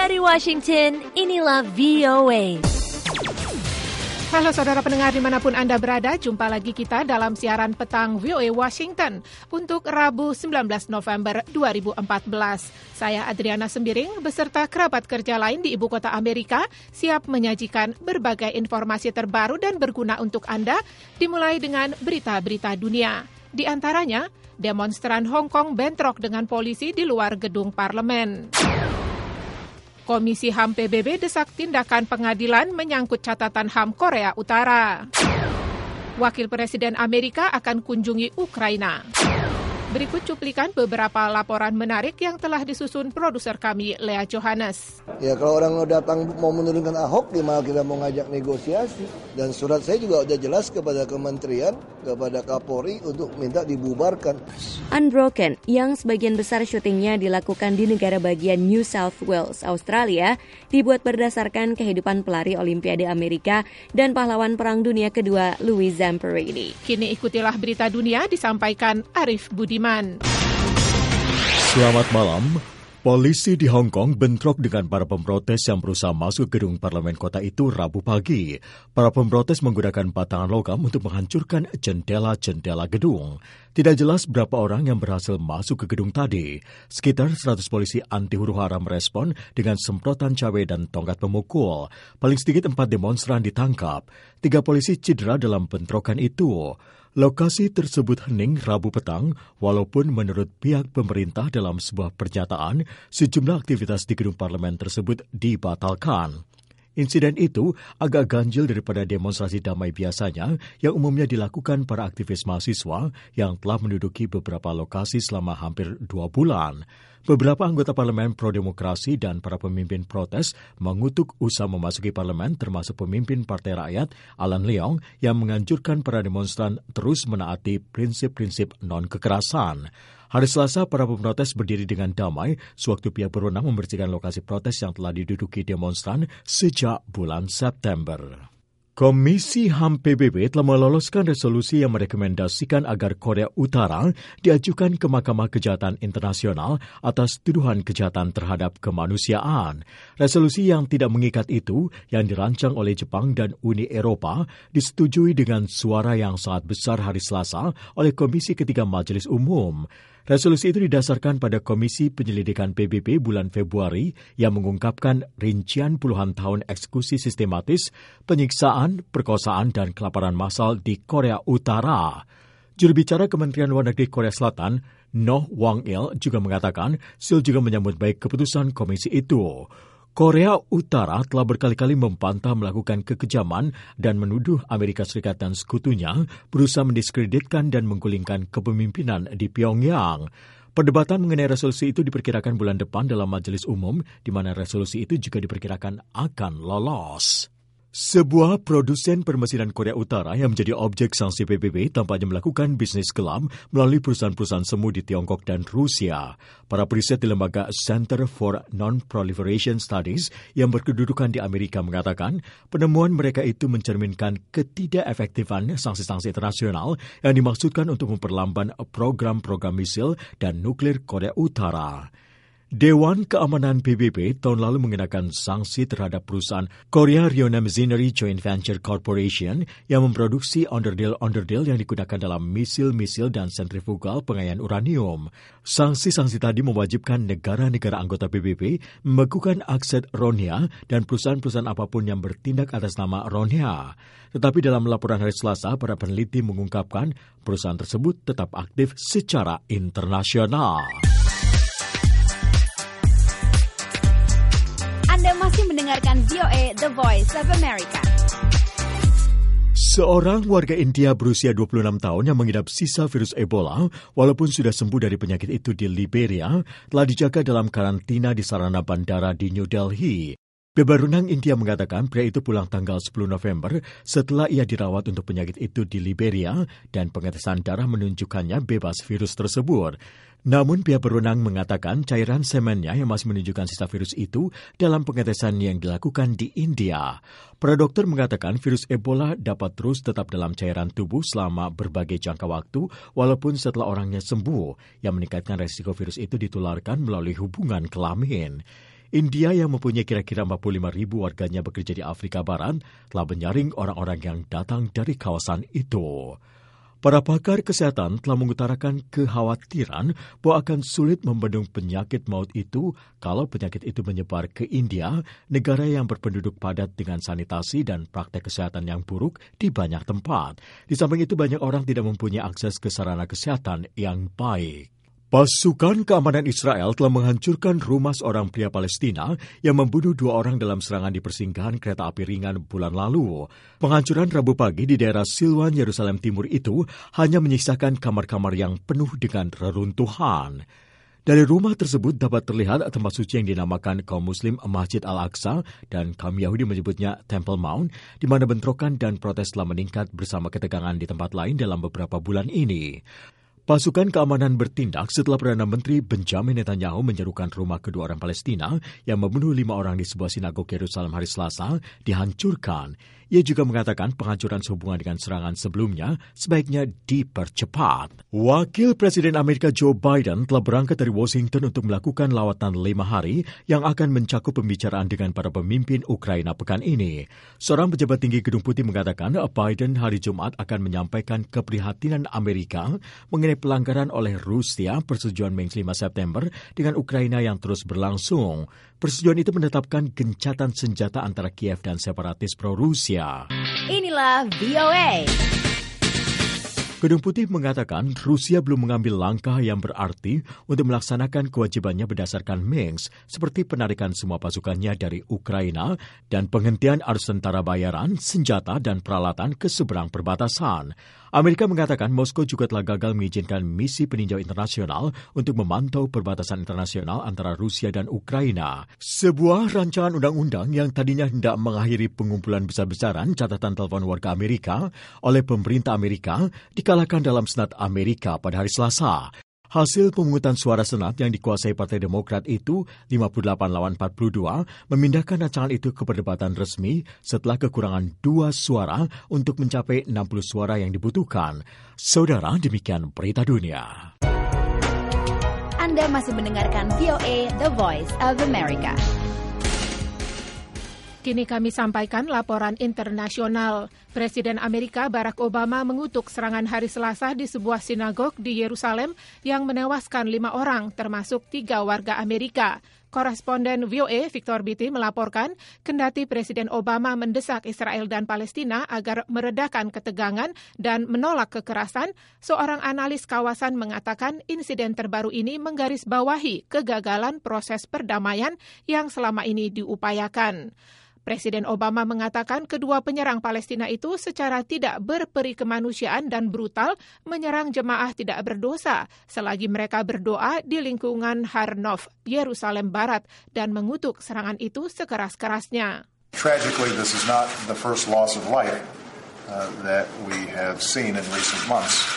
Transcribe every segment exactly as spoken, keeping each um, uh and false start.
Dari Washington, inilah V O A. Halo saudara pendengar dimanapun Anda berada, jumpa lagi kita dalam siaran petang V O A Washington untuk Rabu sembilan belas November dua ribu empat belas. Saya Adriana Sembiring beserta kerabat kerja lain di ibu kota Amerika siap menyajikan berbagai informasi terbaru dan berguna untuk Anda, dimulai dengan berita-berita dunia. Di antaranya, demonstran Hong Kong bentrok dengan polisi di luar gedung parlemen. Komisi H A M P B B desak tindakan pengadilan menyangkut catatan H A M Korea Utara. Wakil Presiden Amerika akan kunjungi Ukraina. Berikut cuplikan beberapa laporan menarik yang telah disusun produser kami, Lea Johannes. Ya kalau orang mau datang mau menurunkan Ahok, gimana kita mau ngajak negosiasi? Dan surat saya juga udah jelas kepada kementerian, kepada Kapolri untuk minta dibubarkan. Unbroken, yang sebagian besar syutingnya dilakukan di negara bagian New South Wales, Australia, dibuat berdasarkan kehidupan pelari Olimpiade Amerika dan pahlawan Perang Dunia Kedua Louis Zamperini. Kini ikutilah berita dunia disampaikan Arif Budiman. Selamat malam. Polisi di Hong Kong bentrok dengan para pemprotes yang berusaha masuk ke gedung parlemen kota itu Rabu pagi. Para pemprotes menggunakan batangan logam untuk menghancurkan jendela-jendela gedung. Tidak jelas berapa orang yang berhasil masuk ke gedung tadi. Sekitar seratus polisi anti huru-hara merespon dengan semprotan cabai dan tongkat pemukul. Paling sedikit empat demonstran ditangkap. Tiga polisi cedera dalam bentrokan itu. Lokasi tersebut hening Rabu petang, walaupun menurut pihak pemerintah dalam sebuah pernyataan, sejumlah aktivitas di gedung parlemen tersebut dibatalkan. Insiden itu agak ganjil daripada demonstrasi damai biasanya yang umumnya dilakukan para aktivis mahasiswa yang telah menduduki beberapa lokasi selama hampir dua bulan. Beberapa anggota parlemen pro-demokrasi dan para pemimpin protes mengutuk usaha memasuki parlemen termasuk pemimpin Partai Rakyat Alan Leong yang menganjurkan para demonstran terus menaati prinsip-prinsip non-kekerasan. Hari Selasa, para pemprotes berdiri dengan damai sewaktu pihak berwenang membersihkan lokasi protes yang telah diduduki demonstran sejak bulan September. Komisi H A M P B B telah meloloskan resolusi yang merekomendasikan agar Korea Utara diajukan ke Mahkamah Kejahatan Internasional atas tuduhan kejahatan terhadap kemanusiaan. Resolusi yang tidak mengikat itu, yang dirancang oleh Jepang dan Uni Eropa, disetujui dengan suara yang sangat besar hari Selasa oleh Komisi Ketiga Majelis Umum. Resolusi itu didasarkan pada Komisi Penyelidikan P B B bulan Februari yang mengungkapkan rincian puluhan tahun eksekusi sistematis, penyiksaan, perkosaan, dan kelaparan massal di Korea Utara. Juru bicara Kementerian Luar Negeri Korea Selatan, Noh Wang-il, juga mengatakan Seoul juga menyambut baik keputusan komisi itu. Korea Utara telah berkali-kali membantah melakukan kekejaman dan menuduh Amerika Serikat dan sekutunya berusaha mendiskreditkan dan menggulingkan kepemimpinan di Pyongyang. Perdebatan mengenai resolusi itu diperkirakan bulan depan dalam Majelis Umum, di mana resolusi itu juga diperkirakan akan lolos. Sebuah produsen permesinan Korea Utara yang menjadi objek sanksi P B B tampaknya melakukan bisnis gelap melalui perusahaan-perusahaan semu di Tiongkok dan Rusia. Para periset di lembaga Center for Non-Proliferation Studies yang berkedudukan di Amerika mengatakan penemuan mereka itu mencerminkan ketidakefektifan sanksi-sanksi internasional yang dimaksudkan untuk memperlambat program-program misil dan nuklir Korea Utara. Dewan Keamanan P B B tahun lalu mengenakan sanksi terhadap perusahaan Korea Ryona Machinery Joint Venture Corporation yang memproduksi onderdil-onderdil yang digunakan dalam misil-misil dan sentrifugal pengaian uranium. Sanksi-sanksi tadi mewajibkan negara-negara anggota P B B membekukan aset Rohnya dan perusahaan-perusahaan apapun yang bertindak atas nama Rohnya. Tetapi dalam laporan hari Selasa, para peneliti mengungkapkan perusahaan tersebut tetap aktif secara internasional. Anda masih mendengarkan V O A The Voice of America. Seorang warga India berusia dua puluh enam tahun yang mengidap sisa virus Ebola, walaupun sudah sembuh dari penyakit itu di Liberia, telah dijaga dalam karantina di sarana bandara di New Delhi. Beberunang India mengatakan pria itu pulang tanggal sepuluh November setelah ia dirawat untuk penyakit itu di Liberia dan pengetesan darah menunjukkannya bebas virus tersebut. Namun pihak berwenang mengatakan cairan semennya yang masih menunjukkan sisa virus itu dalam pengetesan yang dilakukan di India. Para dokter mengatakan virus Ebola dapat terus tetap dalam cairan tubuh selama berbagai jangka waktu walaupun setelah orangnya sembuh, yang meningkatkan resiko virus itu ditularkan melalui hubungan kelamin. India yang mempunyai kira-kira empat puluh lima ribu warganya bekerja di Afrika Barat telah menyaring orang-orang yang datang dari kawasan itu. Para pakar kesehatan telah mengutarakan kekhawatiran bahwa akan sulit membendung penyakit maut itu kalau penyakit itu menyebar ke India, negara yang berpenduduk padat dengan sanitasi dan praktek kesehatan yang buruk di banyak tempat. Di samping itu, banyak orang tidak mempunyai akses ke sarana kesehatan yang baik. Pasukan keamanan Israel telah menghancurkan rumah seorang pria Palestina yang membunuh dua orang dalam serangan di persinggahan kereta api ringan bulan lalu. Penghancuran Rabu pagi di daerah Silwan, Yerusalem Timur itu hanya menyisakan kamar-kamar yang penuh dengan reruntuhan. Dari rumah tersebut dapat terlihat tempat suci yang dinamakan kaum Muslim Masjid Al-Aqsa dan kaum Yahudi menyebutnya Temple Mount, di mana bentrokan dan protes telah meningkat bersama ketegangan di tempat lain dalam beberapa bulan ini. Pasukan keamanan bertindak setelah Perdana Menteri Benjamin Netanyahu menyerukan rumah kedua orang Palestina yang membunuh lima orang di sebuah sinagog Yerusalem hari Selasa dihancurkan. Ia juga mengatakan penghancuran sehubungan dengan serangan sebelumnya sebaiknya dipercepat. Wakil Presiden Amerika Joe Biden telah berangkat dari Washington untuk melakukan lawatan lima hari yang akan mencakup pembicaraan dengan para pemimpin Ukraina pekan ini. Seorang pejabat tinggi Gedung Putih mengatakan Biden hari Jumat akan menyampaikan keprihatinan Amerika mengenai pelanggaran oleh Rusia persetujuan Mei lima September dengan Ukraina yang terus berlangsung. Persetujuan itu menetapkan gencatan senjata antara Kiev dan separatis pro-Rusia. Inilah V O A. Gedung Putih mengatakan Rusia belum mengambil langkah yang berarti untuk melaksanakan kewajibannya berdasarkan Minsk, seperti penarikan semua pasukannya dari Ukraina dan penghentian arus tentara bayaran, senjata, dan peralatan ke seberang perbatasan. Amerika mengatakan Moskow juga telah gagal mengizinkan misi peninjau internasional untuk memantau perbatasan internasional antara Rusia dan Ukraina. Sebuah rancangan undang-undang yang tadinya hendak mengakhiri pengumpulan besar-besaran catatan telepon warga Amerika oleh pemerintah Amerika dikalahkan dalam Senat Amerika pada hari Selasa. Hasil pemungutan suara Senat yang dikuasai Partai Demokrat itu lima puluh delapan lawan empat puluh dua memindahkan rancangan itu ke perdebatan resmi setelah kekurangan dua suara untuk mencapai enam puluh suara yang dibutuhkan. Saudara, demikian berita dunia. Anda masih mendengarkan V O A, The Voice of America. Kini kami sampaikan laporan internasional. Presiden Amerika Barack Obama mengutuk serangan hari Selasa di sebuah sinagog di Yerusalem yang menewaskan lima orang, termasuk tiga warga Amerika. Koresponden V O A Victor Biti melaporkan, kendati Presiden Obama mendesak Israel dan Palestina agar meredakan ketegangan dan menolak kekerasan, seorang analis kawasan mengatakan insiden terbaru ini menggarisbawahi kegagalan proses perdamaian yang selama ini diupayakan. Presiden Obama mengatakan kedua penyerang Palestina itu secara tidak berperi kemanusiaan dan brutal menyerang jemaah tidak berdosa selagi mereka berdoa di lingkungan Har Nof, Yerusalem Barat, dan mengutuk serangan itu sekeras-kerasnya. Tragically, this is not the first loss of life uh, that we have seen in recent months.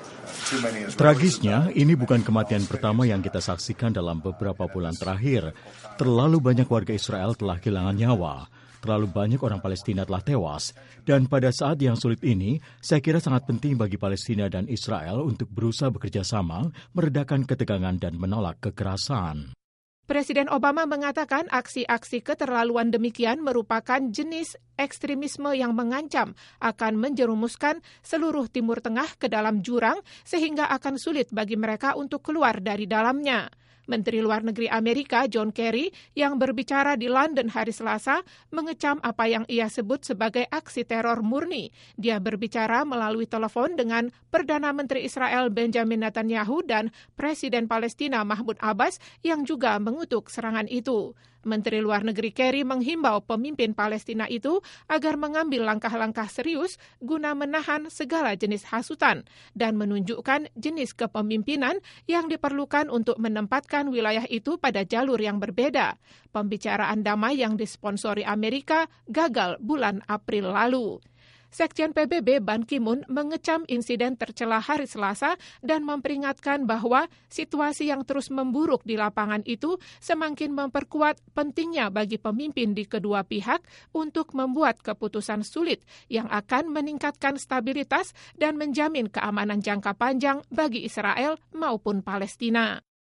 Tragisnya, ini bukan kematian pertama yang kita saksikan dalam beberapa bulan terakhir. Terlalu banyak warga Israel telah kehilangan nyawa. Terlalu banyak orang Palestina telah tewas. Dan pada saat yang sulit ini, saya kira sangat penting bagi Palestina dan Israel untuk berusaha bekerja sama, meredakan ketegangan dan menolak kekerasan. Presiden Obama mengatakan aksi-aksi keterlaluan demikian merupakan jenis ekstremisme yang mengancam akan menjerumuskan seluruh Timur Tengah ke dalam jurang sehingga akan sulit bagi mereka untuk keluar dari dalamnya. Menteri Luar Negeri Amerika John Kerry yang berbicara di London hari Selasa mengecam apa yang ia sebut sebagai aksi teror murni. Dia berbicara melalui telepon dengan Perdana Menteri Israel Benjamin Netanyahu dan Presiden Palestina Mahmud Abbas yang juga mengutuk serangan itu. Menteri Luar Negeri Kerry menghimbau pemimpin Palestina itu agar mengambil langkah-langkah serius guna menahan segala jenis hasutan dan menunjukkan jenis kepemimpinan yang diperlukan untuk menempatkan wilayah itu pada jalur yang berbeda. Pembicaraan damai yang disponsori Amerika gagal bulan April lalu. Sekjen P B B Ban Ki-moon mengecam insiden tercela hari Selasa dan memperingatkan bahwa situasi yang terus memburuk di lapangan itu semakin memperkuat pentingnya bagi pemimpin di kedua pihak untuk membuat keputusan sulit yang akan meningkatkan stabilitas dan menjamin keamanan jangka panjang bagi Israel maupun Palestina.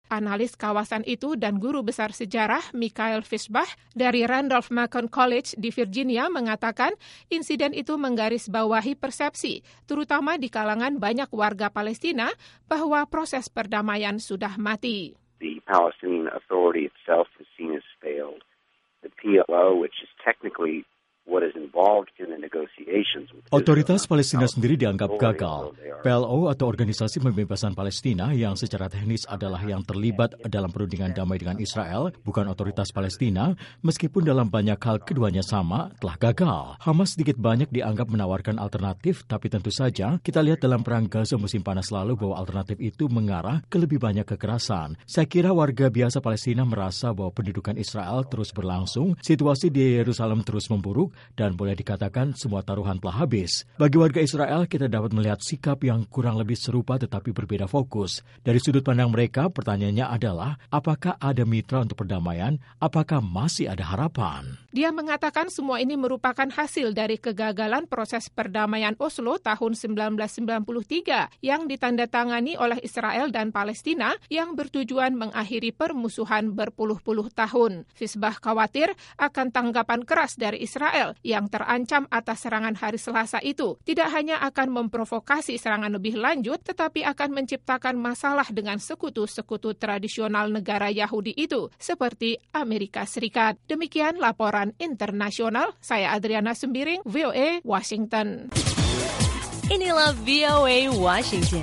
Analis kawasan itu dan guru besar sejarah Michael Fischbach dari Randolph-Macon College di Virginia mengatakan insiden itu menggarisbawahi persepsi, terutama di kalangan banyak warga Palestina, bahwa proses perdamaian sudah mati. The Palestinian Authority itself is seen as failed. The P L O, which is technically what is involved in the negotiations. Otoritas Palestina sendiri dianggap gagal. P L O atau Organisasi Pembebasan Palestina yang secara teknis adalah yang terlibat dalam perundingan damai dengan Israel, bukan otoritas Palestina, meskipun dalam banyak hal keduanya sama, telah gagal. Hamas sedikit banyak dianggap menawarkan alternatif, tapi tentu saja kita lihat dalam perang Gaza musim panas lalu bahwa alternatif itu mengarah ke lebih banyak kekerasan. Saya kira warga biasa Palestina merasa bahwa pendudukan Israel terus berlangsung, situasi di Yerusalem terus memburuk, dan boleh dikatakan semua taruhan telah habis. Bagi warga Israel, kita dapat melihat sikap yang kurang lebih serupa tetapi berbeda fokus. Dari sudut pandang mereka, pertanyaannya adalah, apakah ada mitra untuk perdamaian? Apakah masih ada harapan? Dia mengatakan semua ini merupakan hasil dari kegagalan proses perdamaian Oslo tahun sembilan belas sembilan puluh tiga yang ditandatangani oleh Israel dan Palestina yang bertujuan mengakhiri permusuhan berpuluh-puluh tahun. Fischbach khawatir akan tanggapan keras dari Israel yang terancam atas serangan hari Selasa itu tidak hanya akan memprovokasi serangan lebih lanjut, tetapi akan menciptakan masalah dengan sekutu-sekutu tradisional negara Yahudi itu, seperti Amerika Serikat. Demikian laporan internasional. Saya Adriana Sembiring, V O A, Washington. Inilah V O A Washington.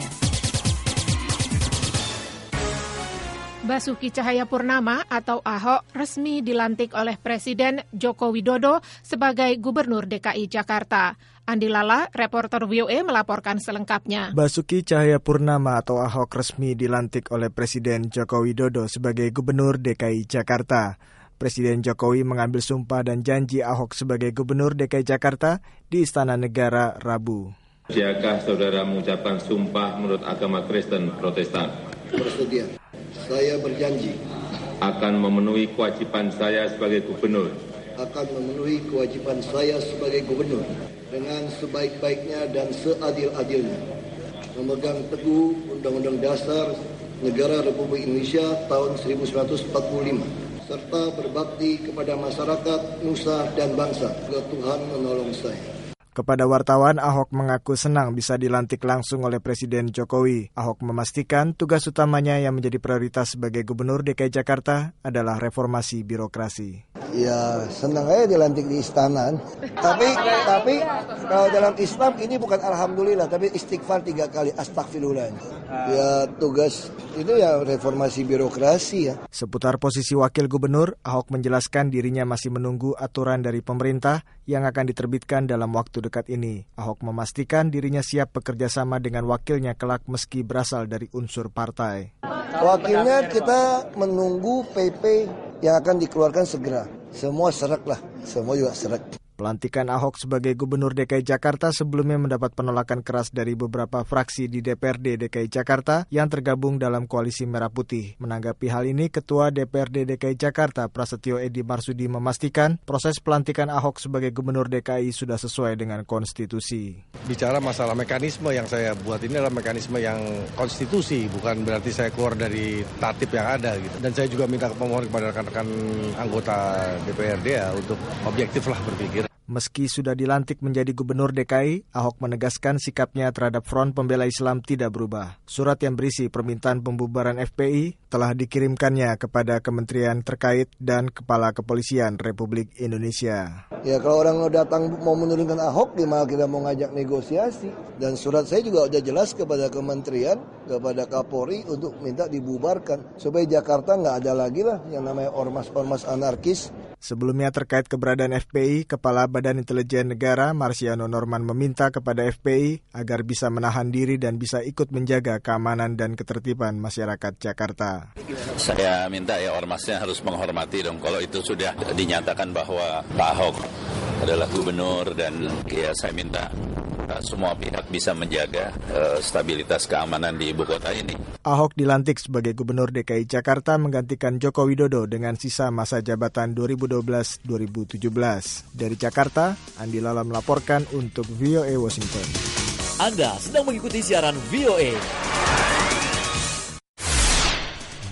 Basuki Cahayapurnama atau Ahok resmi dilantik oleh Presiden Joko Widodo sebagai Gubernur D K I Jakarta. Andi Lala, reporter V O A melaporkan selengkapnya. Basuki Cahayapurnama atau Ahok resmi dilantik oleh Presiden Joko Widodo sebagai Gubernur D K I Jakarta. Presiden Jokowi mengambil sumpah dan janji Ahok sebagai Gubernur D K I Jakarta di Istana Negara Rabu. Siapkah saudara mengucapkan sumpah menurut agama Kristen Protestan? Bersedia. Saya berjanji akan memenuhi kewajiban saya sebagai gubernur. Akan memenuhi kewajiban saya sebagai gubernur dengan sebaik-baiknya dan seadil-adilnya. Memegang teguh Undang-Undang Dasar Negara Republik Indonesia tahun seribu sembilan ratus empat puluh lima serta berbakti kepada masyarakat, nusa dan bangsa. Semoga Tuhan menolong saya. Kepada wartawan, Ahok mengaku senang bisa dilantik langsung oleh Presiden Jokowi. Ahok memastikan tugas utamanya yang menjadi prioritas sebagai Gubernur D K I Jakarta adalah reformasi birokrasi. Ya, senang aja dilantik di istana. Tapi, tapi kalau dalam Islam ini bukan alhamdulillah, tapi istighfar tiga kali, astagfirullah. Ya, tugas ini ya reformasi birokrasi ya. Seputar posisi wakil gubernur, Ahok menjelaskan dirinya masih menunggu aturan dari pemerintah yang akan diterbitkan dalam waktu dekat ini. Ahok memastikan dirinya siap bekerja sama dengan wakilnya kelak meski berasal dari unsur partai. Wakilnya kita menunggu P P yang akan dikeluarkan segera. Semua serak lah, semua juga serak. Pelantikan Ahok sebagai Gubernur D K I Jakarta sebelumnya mendapat penolakan keras dari beberapa fraksi di D P R D D K I Jakarta yang tergabung dalam Koalisi Merah Putih. Menanggapi hal ini, Ketua D P R D D K I Jakarta Prasetyo Edi Marsudi memastikan proses pelantikan Ahok sebagai Gubernur D K I sudah sesuai dengan konstitusi. Bicara masalah mekanisme yang saya buat ini adalah mekanisme yang konstitusi, bukan berarti saya keluar dari tatib yang ada gitu. Dan saya juga minta pemohon kepada rekan-rekan anggota D P R D ya untuk objektiflah berpikir. Meski sudah dilantik menjadi Gubernur D K I, Ahok menegaskan sikapnya terhadap Front Pembela Islam tidak berubah. Surat yang berisi permintaan pembubaran F P I telah dikirimkannya kepada kementerian terkait dan Kepala Kepolisian Republik Indonesia. Ya kalau orang datang mau menurunkan Ahok, gimana kita mau ngajak negosiasi? Dan surat saya juga udah jelas kepada kementerian, kepada Kapolri untuk minta dibubarkan. Supaya Jakarta nggak ada lagi lah yang namanya ormas-ormas anarkis. Sebelumnya terkait keberadaan F P I, Kepala Badan Intelijen Negara Marsiano Norman meminta kepada F P I agar bisa menahan diri dan bisa ikut menjaga keamanan dan ketertiban masyarakat Jakarta. Saya minta ya ormasnya harus menghormati dong kalau itu sudah dinyatakan bahwa Pak Ahok adalah gubernur dan ya saya minta semua pihak bisa menjaga uh, stabilitas keamanan di ibu kota ini. Ahok dilantik sebagai Gubernur D K I Jakarta menggantikan Joko Widodo dengan sisa masa jabatan dua ribu dua belas sampai dua ribu tujuh belas. Dari Jakarta, Andi Lala melaporkan untuk V O A Washington. Anda sedang mengikuti siaran V O A.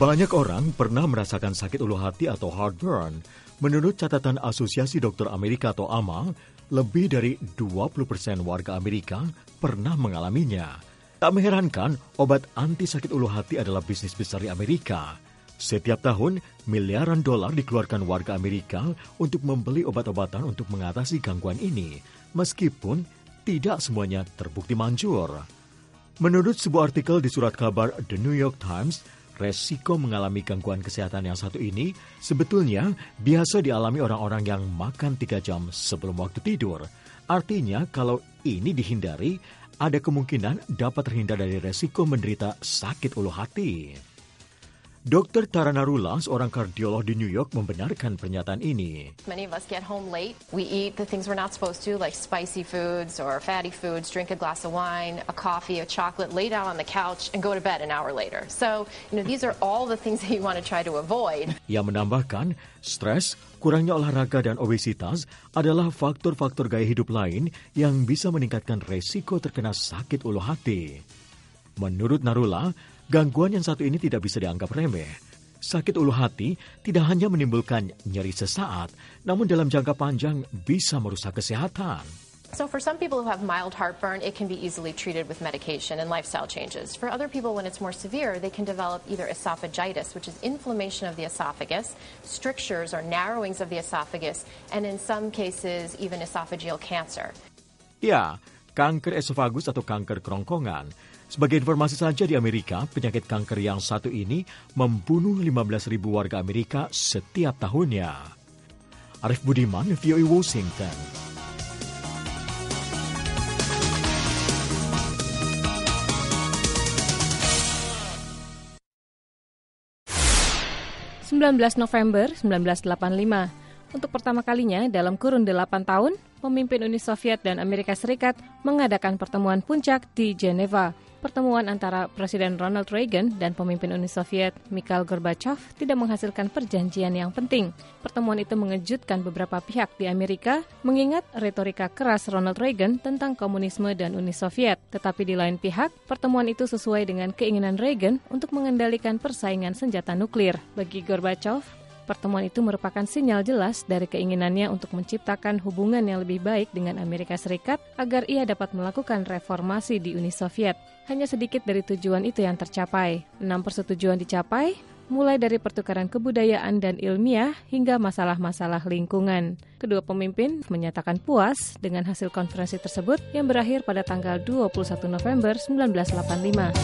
Banyak orang pernah merasakan sakit ulu hati atau heartburn. Menurut catatan Asosiasi Dokter Amerika atau A M A, lebih dari dua puluh persen warga Amerika pernah mengalaminya. Tak mengherankan, obat anti sakit ulu hati adalah bisnis besar di Amerika. Setiap tahun, miliaran dolar dikeluarkan warga Amerika untuk membeli obat-obatan untuk mengatasi gangguan ini, meskipun tidak semuanya terbukti manjur. Menurut sebuah artikel di surat kabar The New York Times, resiko mengalami gangguan kesehatan yang satu ini sebetulnya biasa dialami orang-orang yang makan tiga jam sebelum waktu tidur. Artinya kalau ini dihindari, ada kemungkinan dapat terhindar dari resiko menderita sakit ulu hati. Dokter Tara Narula, seorang kardiolog di New York, membenarkan pernyataan ini. Many of us get home late. We eat the things we're not supposed to, like spicy foods or fatty foods, drink a glass of wine, a coffee, a chocolate, lay down on the couch, and go to bed an hour later. So, you know, these are all the things that you want to try to avoid. Ia menambahkan, stres, kurangnya olahraga dan obesitas adalah faktor-faktor gaya hidup lain yang bisa meningkatkan resiko terkena sakit ulu hati. Menurut Narula, gangguan yang satu ini tidak bisa dianggap remeh. Sakit ulu hati tidak hanya menimbulkan nyeri sesaat, namun dalam jangka panjang bisa merusak kesehatan. So for some people who have mild heartburn, it can be easily treated with medication and lifestyle changes. For other people, when it's more severe, they can develop either esophagitis, which is inflammation of the esophagus, strictures or narrowings of the esophagus, and in some cases, even esophageal cancer. Ya, kanker esofagus atau kanker kerongkongan. Sebagai informasi saja, di Amerika, penyakit kanker yang satu ini membunuh lima belas ribu warga Amerika setiap tahunnya. Arif Budiman, V O A Washington. sembilan belas November seribu sembilan ratus delapan puluh lima. Untuk pertama kalinya dalam kurun delapan tahun, pemimpin Uni Soviet dan Amerika Serikat mengadakan pertemuan puncak di Geneva. Pertemuan antara Presiden Ronald Reagan dan pemimpin Uni Soviet Mikhail Gorbachev tidak menghasilkan perjanjian yang penting. Pertemuan itu mengejutkan beberapa pihak di Amerika, mengingat retorika keras Ronald Reagan tentang komunisme dan Uni Soviet. Tetapi di lain pihak, pertemuan itu sesuai dengan keinginan Reagan untuk mengendalikan persaingan senjata nuklir. Bagi Gorbachev, pertemuan itu merupakan sinyal jelas dari keinginannya untuk menciptakan hubungan yang lebih baik dengan Amerika Serikat agar ia dapat melakukan reformasi di Uni Soviet. Hanya sedikit dari tujuan itu yang tercapai. Enam persetujuan dicapai, mulai dari pertukaran kebudayaan dan ilmiah hingga masalah-masalah lingkungan. Kedua pemimpin menyatakan puas dengan hasil konferensi tersebut yang berakhir pada tanggal dua puluh satu November seribu sembilan ratus delapan puluh lima.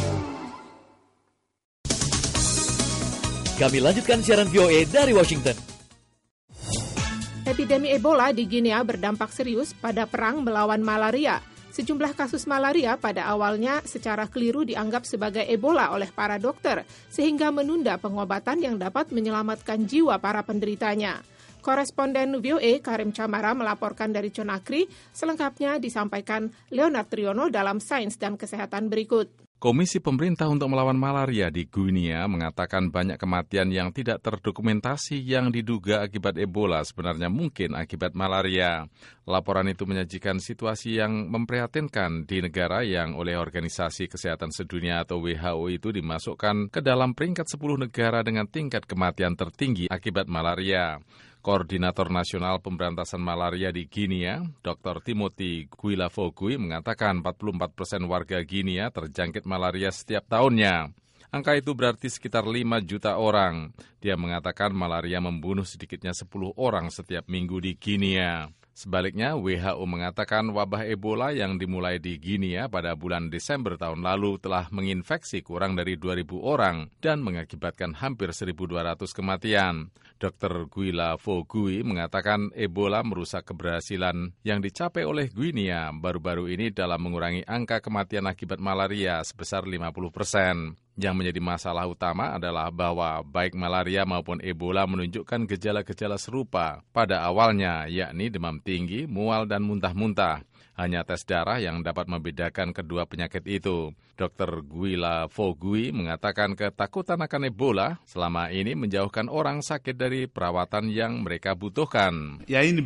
Kami lanjutkan siaran V O A dari Washington. Epidemi Ebola di Guinea berdampak serius pada perang melawan malaria. Sejumlah kasus malaria pada awalnya secara keliru dianggap sebagai Ebola oleh para dokter, sehingga menunda pengobatan yang dapat menyelamatkan jiwa para penderitanya. Koresponden V O A Karim Camara melaporkan dari Conakry, selengkapnya disampaikan Leonard Triono dalam Sains dan Kesehatan berikut. Komisi Pemerintah untuk Melawan Malaria di Guinea mengatakan banyak kematian yang tidak terdokumentasi yang diduga akibat Ebola sebenarnya mungkin akibat malaria. Laporan itu menyajikan situasi yang memprihatinkan di negara yang oleh Organisasi Kesehatan Sedunia atau W H O itu dimasukkan ke dalam peringkat sepuluh negara dengan tingkat kematian tertinggi akibat malaria. Koordinator Nasional Pemberantasan Malaria di Guinea, Doktor Timothy Guilafogui, mengatakan empat puluh empat persen warga Guinea terjangkit malaria setiap tahunnya. Angka itu berarti sekitar lima juta orang. Dia mengatakan malaria membunuh sedikitnya sepuluh orang setiap minggu di Guinea. Sebaliknya, W H O mengatakan wabah Ebola yang dimulai di Guinea pada bulan Desember tahun lalu telah menginfeksi kurang dari dua ribu orang dan mengakibatkan hampir seribu dua ratus kematian. Doktor Guilafogui mengatakan Ebola merusak keberhasilan yang dicapai oleh Guinea baru-baru ini dalam mengurangi angka kematian akibat malaria sebesar lima puluh persen. Yang menjadi masalah utama adalah bahwa baik malaria maupun Ebola menunjukkan gejala-gejala serupa pada awalnya, yakni demam tinggi, mual, dan muntah-muntah. Hanya tes darah yang dapat membedakan kedua penyakit itu. dokter Guila Fogui mengatakan ketakutan akan Ebola selama ini menjauhkan orang sakit dari perawatan yang mereka butuhkan.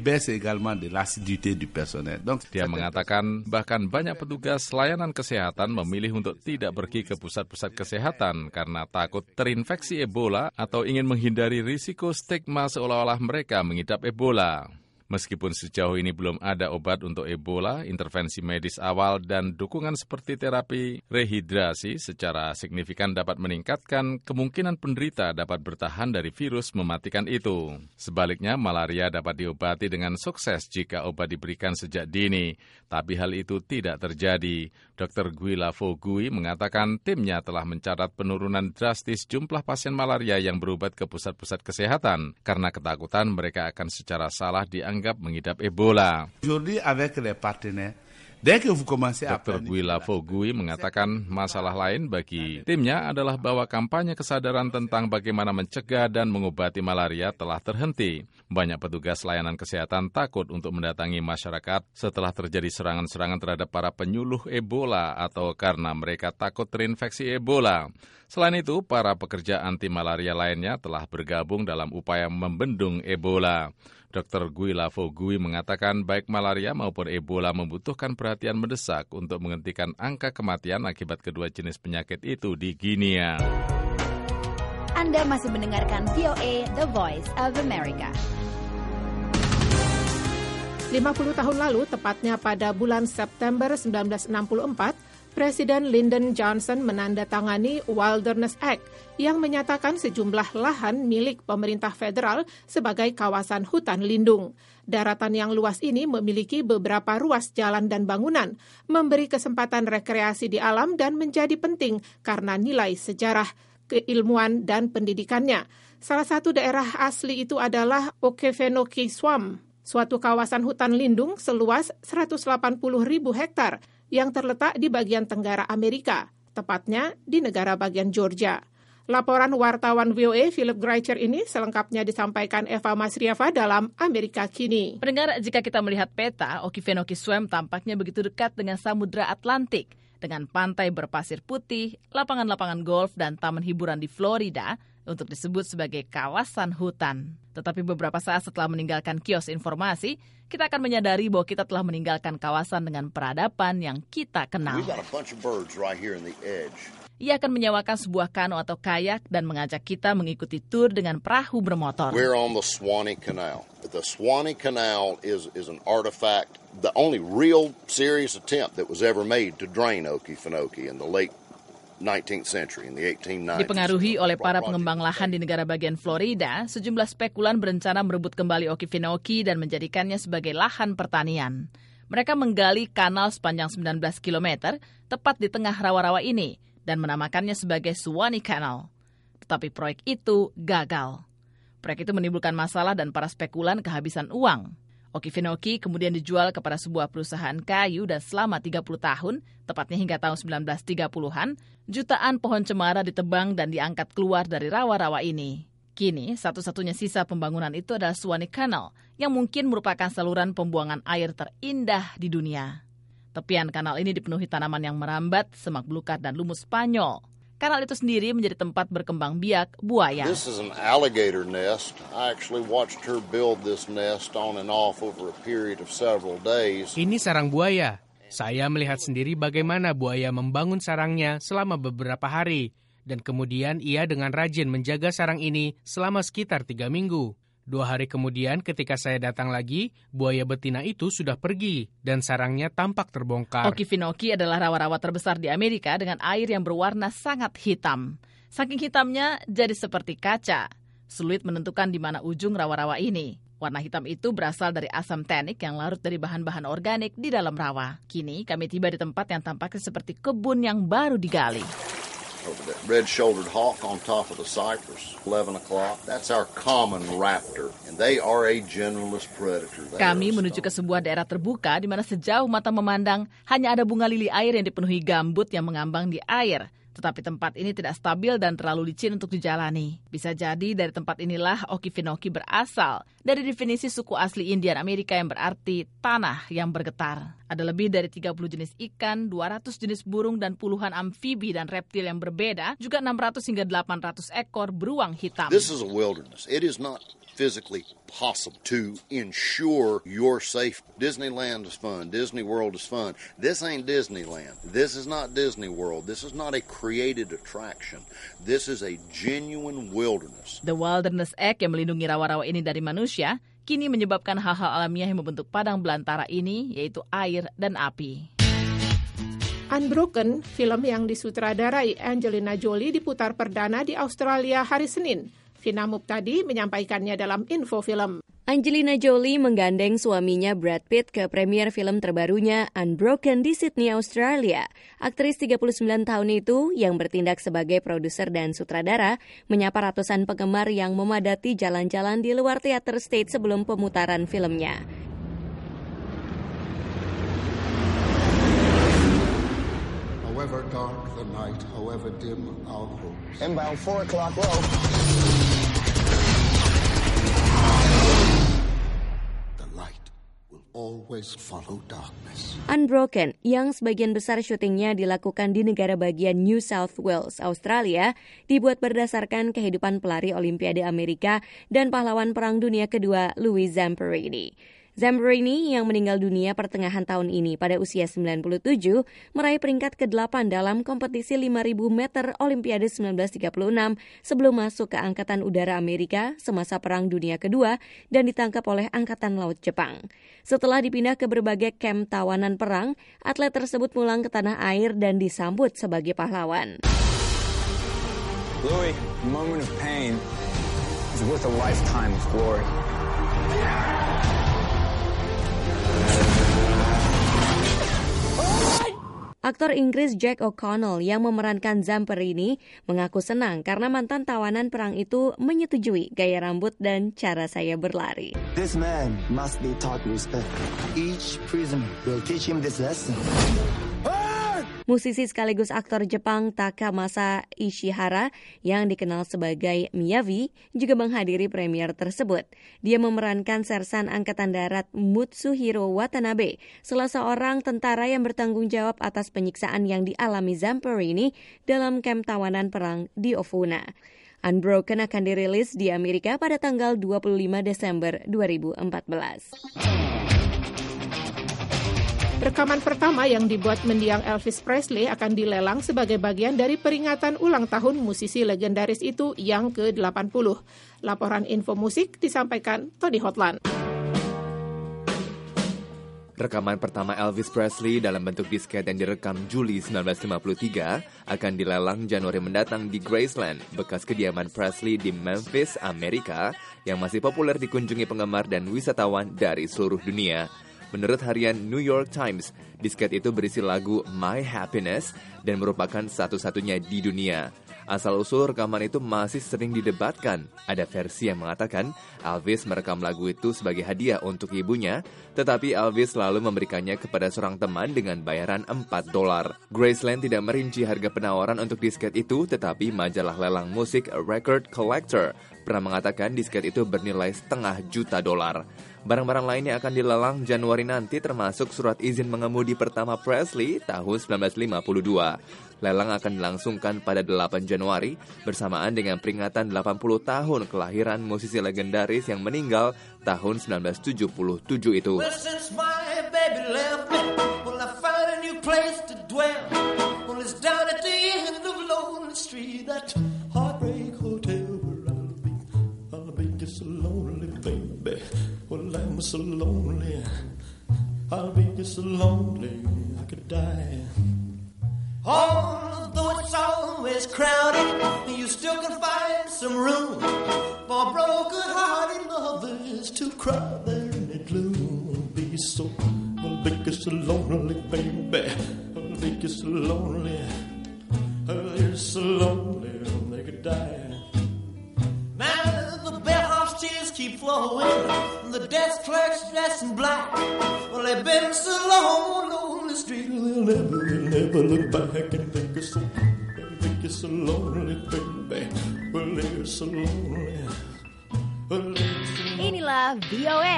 Dia mengatakan bahkan banyak petugas layanan kesehatan memilih untuk tidak pergi ke pusat-pusat kesehatan karena takut terinfeksi Ebola atau ingin menghindari risiko stigma seolah-olah mereka mengidap Ebola. Meskipun sejauh ini belum ada obat untuk Ebola, intervensi medis awal dan dukungan seperti terapi rehidrasi secara signifikan dapat meningkatkan kemungkinan penderita dapat bertahan dari virus mematikan itu. Sebaliknya, malaria dapat diobati dengan sukses jika obat diberikan sejak dini, tapi hal itu tidak terjadi. dokter Guila Fogui mengatakan timnya telah mencatat penurunan drastis jumlah pasien malaria yang berobat ke pusat-pusat kesehatan karena ketakutan mereka akan secara salah dianggap mengidap Ebola. dokter Guila Fogui mengatakan masalah lain bagi timnya adalah bahwa kampanye kesadaran tentang bagaimana mencegah dan mengobati malaria telah terhenti. Banyak petugas layanan kesehatan takut untuk mendatangi masyarakat setelah terjadi serangan-serangan terhadap para penyuluh Ebola atau karena mereka takut terinfeksi Ebola. Selain itu, para pekerja anti malaria lainnya telah bergabung dalam upaya membendung Ebola. dokter Guila Fogui mengatakan baik malaria maupun Ebola membutuhkan perhatian mendesak untuk menghentikan angka kematian akibat kedua jenis penyakit itu di Guinea. Anda masih mendengarkan V O A, The Voice of America. lima puluh tahun lalu, tepatnya pada bulan September seribu sembilan ratus enam puluh empat, Presiden Lyndon Johnson menandatangani Wilderness Act yang menyatakan sejumlah lahan milik pemerintah federal sebagai kawasan hutan lindung. Daratan yang luas ini memiliki beberapa ruas jalan dan bangunan, memberi kesempatan rekreasi di alam dan menjadi penting karena nilai sejarah, keilmuan, dan pendidikannya. Salah satu daerah asli itu adalah Okefenokee Swamp, suatu kawasan hutan lindung seluas seratus delapan puluh ribu hektar yang terletak di bagian tenggara Amerika, tepatnya di negara bagian Georgia. Laporan wartawan V O A Philip Greicher ini selengkapnya disampaikan Eva Masrieva dalam Amerika Kini. Pendengar, jika kita melihat peta, Okefenokee Swamp tampaknya begitu dekat dengan Samudra Atlantik, dengan pantai berpasir putih, lapangan-lapangan golf, dan taman hiburan di Florida untuk disebut sebagai kawasan hutan. Tetapi beberapa saat setelah meninggalkan kios informasi, kita akan menyadari bahwa kita telah meninggalkan kawasan dengan peradaban yang kita kenal. Ia akan menyewakan sebuah kano atau kayak dan mengajak kita mengikuti tur dengan perahu bermotor. We're on the Swanee Canal. The Swanee Canal is is an artifact, the only real serious attempt that was ever made to drain Okefenokee in the late nineteenth century, in the eighteen nineties. Dipengaruhi oleh para pengembang lahan di negara bagian Florida, sejumlah spekulan berencana merebut kembali Okefenokee dan menjadikannya sebagai lahan pertanian. Mereka menggali kanal sepanjang sembilan belas kilometer tepat di tengah rawa-rawa ini dan menamakannya sebagai Swanee Canal. Tetapi proyek itu gagal. Proyek itu menimbulkan masalah dan para spekulan kehabisan uang. Okefenokee kemudian dijual kepada sebuah perusahaan kayu dan selama tiga puluh tahun, tepatnya hingga tahun sembilan belas tiga puluhan, jutaan pohon cemara ditebang dan diangkat keluar dari rawa-rawa ini. Kini, satu-satunya sisa pembangunan itu adalah Swanee Canal, yang mungkin merupakan saluran pembuangan air terindah di dunia. Tepian kanal ini dipenuhi tanaman yang merambat, semak belukar, dan lumut Spanyol. Kanal itu sendiri menjadi tempat berkembang biak buaya. This is an alligator nest. I actually watched her build this nest on and off over a period of several days. Ini sarang buaya. Saya melihat sendiri bagaimana buaya membangun sarangnya selama beberapa hari. Dan kemudian ia dengan rajin menjaga sarang ini selama sekitar tiga minggu. Dua hari kemudian ketika saya datang lagi, buaya betina itu sudah pergi dan sarangnya tampak terbongkar. Okefenokee adalah rawa-rawa terbesar di Amerika dengan air yang berwarna sangat hitam. Saking hitamnya jadi seperti kaca. Sulit menentukan di mana ujung rawa-rawa ini. Warna hitam itu berasal dari asam tannik yang larut dari bahan-bahan organik di dalam rawa. Kini kami tiba di tempat yang tampaknya seperti kebun yang baru digali. Over that red-shouldered hawk on top of the cypress, eleven o'clock. That's our common raptor, and they are a generalist predator. They Kami menuju ke sebuah daerah terbuka di mana sejauh mata memandang hanya ada bunga lili air yang dipenuhi gambut yang mengambang di air. Tetapi tempat ini tidak stabil dan terlalu licin untuk dijalani. Bisa jadi dari tempat inilah Okefenokee berasal, dari definisi suku asli Indian Amerika yang berarti tanah yang bergetar. Ada lebih dari tiga puluh jenis ikan, dua ratus jenis burung, dan puluhan amfibi dan reptil yang berbeda, juga enam ratus hingga delapan ratus ekor beruang hitam. This is a wilderness. It is not physically possible to ensure your safety. Disneyland is fun. Disney World is fun. This ain't Disneyland. This is not Disney World. This is not a created attraction. This is a genuine wilderness. The Wilderness Act yang melindungi rawa-rawa ini dari manusia kini menyebabkan hal-hal alamiah yang membentuk padang belantara ini, yaitu air dan api. Unbroken, film yang disutradarai Angelina Jolie, diputar perdana di Australia hari Senin. Vina Muptadi menyampaikannya dalam info film. Angelina Jolie menggandeng suaminya Brad Pitt ke premier film terbarunya Unbroken di Sydney, Australia. Aktris tiga puluh sembilan tahun itu yang bertindak sebagai produser dan sutradara menyapa ratusan penggemar yang memadati jalan-jalan di luar teater state sebelum pemutaran filmnya. However dark the night, however dim our hopes. Inbound four o'clock low. Always follow darkness. Unbroken, yang sebagian besar syutingnya dilakukan di negara bagian New South Wales, Australia, dibuat berdasarkan kehidupan pelari Olimpiade Amerika dan pahlawan Perang Dunia Kedua Louis Zamperini. Zamperini yang meninggal dunia pertengahan tahun ini pada usia sembilan puluh tujuh meraih peringkat kedelapan dalam kompetisi lima ribu meter Olimpiade seribu sembilan ratus tiga puluh enam sebelum masuk ke Angkatan Udara Amerika semasa Perang Dunia Kedua dan ditangkap oleh Angkatan Laut Jepang. Setelah dipindah ke berbagai kamp tawanan perang, atlet tersebut pulang ke tanah air dan disambut sebagai pahlawan. Louis, a moment of pain is worth a lifetime of glory. Aktor Inggris Jack O'Connell yang memerankan Zamperini mengaku senang karena mantan tawanan perang itu menyetujui gaya rambut dan cara saya berlari. This man must be taught respect. Each prisoner will teach him this lesson. Musisi sekaligus aktor Jepang Takamasa Ishihara yang dikenal sebagai Miyavi juga menghadiri premier tersebut. Dia memerankan Sersan Angkatan Darat Mutsuhiro Watanabe, salah seorang tentara yang bertanggung jawab atas penyiksaan yang dialami Zamperini dalam kamp tawanan perang di Ofuna. Unbroken akan dirilis di Amerika pada tanggal dua puluh lima Desember dua ribu empat belas. Rekaman pertama yang dibuat mendiang Elvis Presley akan dilelang sebagai bagian dari peringatan ulang tahun musisi legendaris itu yang ke delapan puluh. Laporan info musik disampaikan Tony Hotland. Rekaman pertama Elvis Presley dalam bentuk disket yang direkam Juli seribu sembilan ratus lima puluh tiga akan dilelang Januari mendatang di Graceland, bekas kediaman Presley di Memphis, Amerika, yang masih populer dikunjungi penggemar dan wisatawan dari seluruh dunia. Menurut harian New York Times, disket itu berisi lagu My Happiness dan merupakan satu-satunya di dunia. Asal-usul rekaman itu masih sering didebatkan. Ada versi yang mengatakan Elvis merekam lagu itu sebagai hadiah untuk ibunya, tetapi Elvis lalu memberikannya kepada seorang teman dengan bayaran empat dolar. Graceland tidak merinci harga penawaran untuk disket itu, tetapi majalah lelang musik Record Collector pernah mengatakan disket itu bernilai setengah juta dolar. Barang-barang lainnya akan dilelang Januari nanti, termasuk surat izin mengemudi pertama Presley tahun seribu sembilan ratus lima puluh dua. Lelang akan dilangsungkan pada delapan Januari bersamaan dengan peringatan delapan puluh tahun kelahiran musisi legendaris yang meninggal tahun seribu sembilan ratus tujuh puluh tujuh itu. Well, since my baby left me, well, I found a new place to dwell. Well, it's down at the end of Lonely Street, that heartbreak hotel where I'll be. I'll be just so lonely, baby. Well, I'm so lonely. I'll be just so lonely I could die. Although it's always crowded, you still can find some room for broken-hearted lovers to cry there in the gloom. Be so, I'll be just so lonely, baby. I'll be just so lonely. I'll be so lonely they could die. Now the bellhop's tears keep flowing, the desk clerk's dressed in black. Well, they've been so long on the street, they'll never, they'll never look back and think of so, think so lonely, baby. Well, they're so lonely. Well, they're so lonely. Inilah V O A.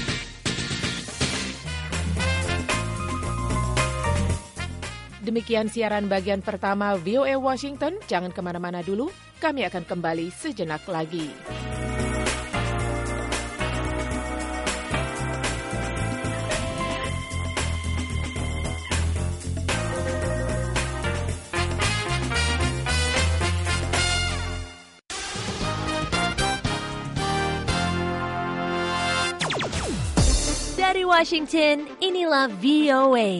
Demikian siaran bagian pertama V O A Washington. Jangan kemana-mana dulu, kami akan kembali sejenak lagi. Dari Washington, inilah V O A.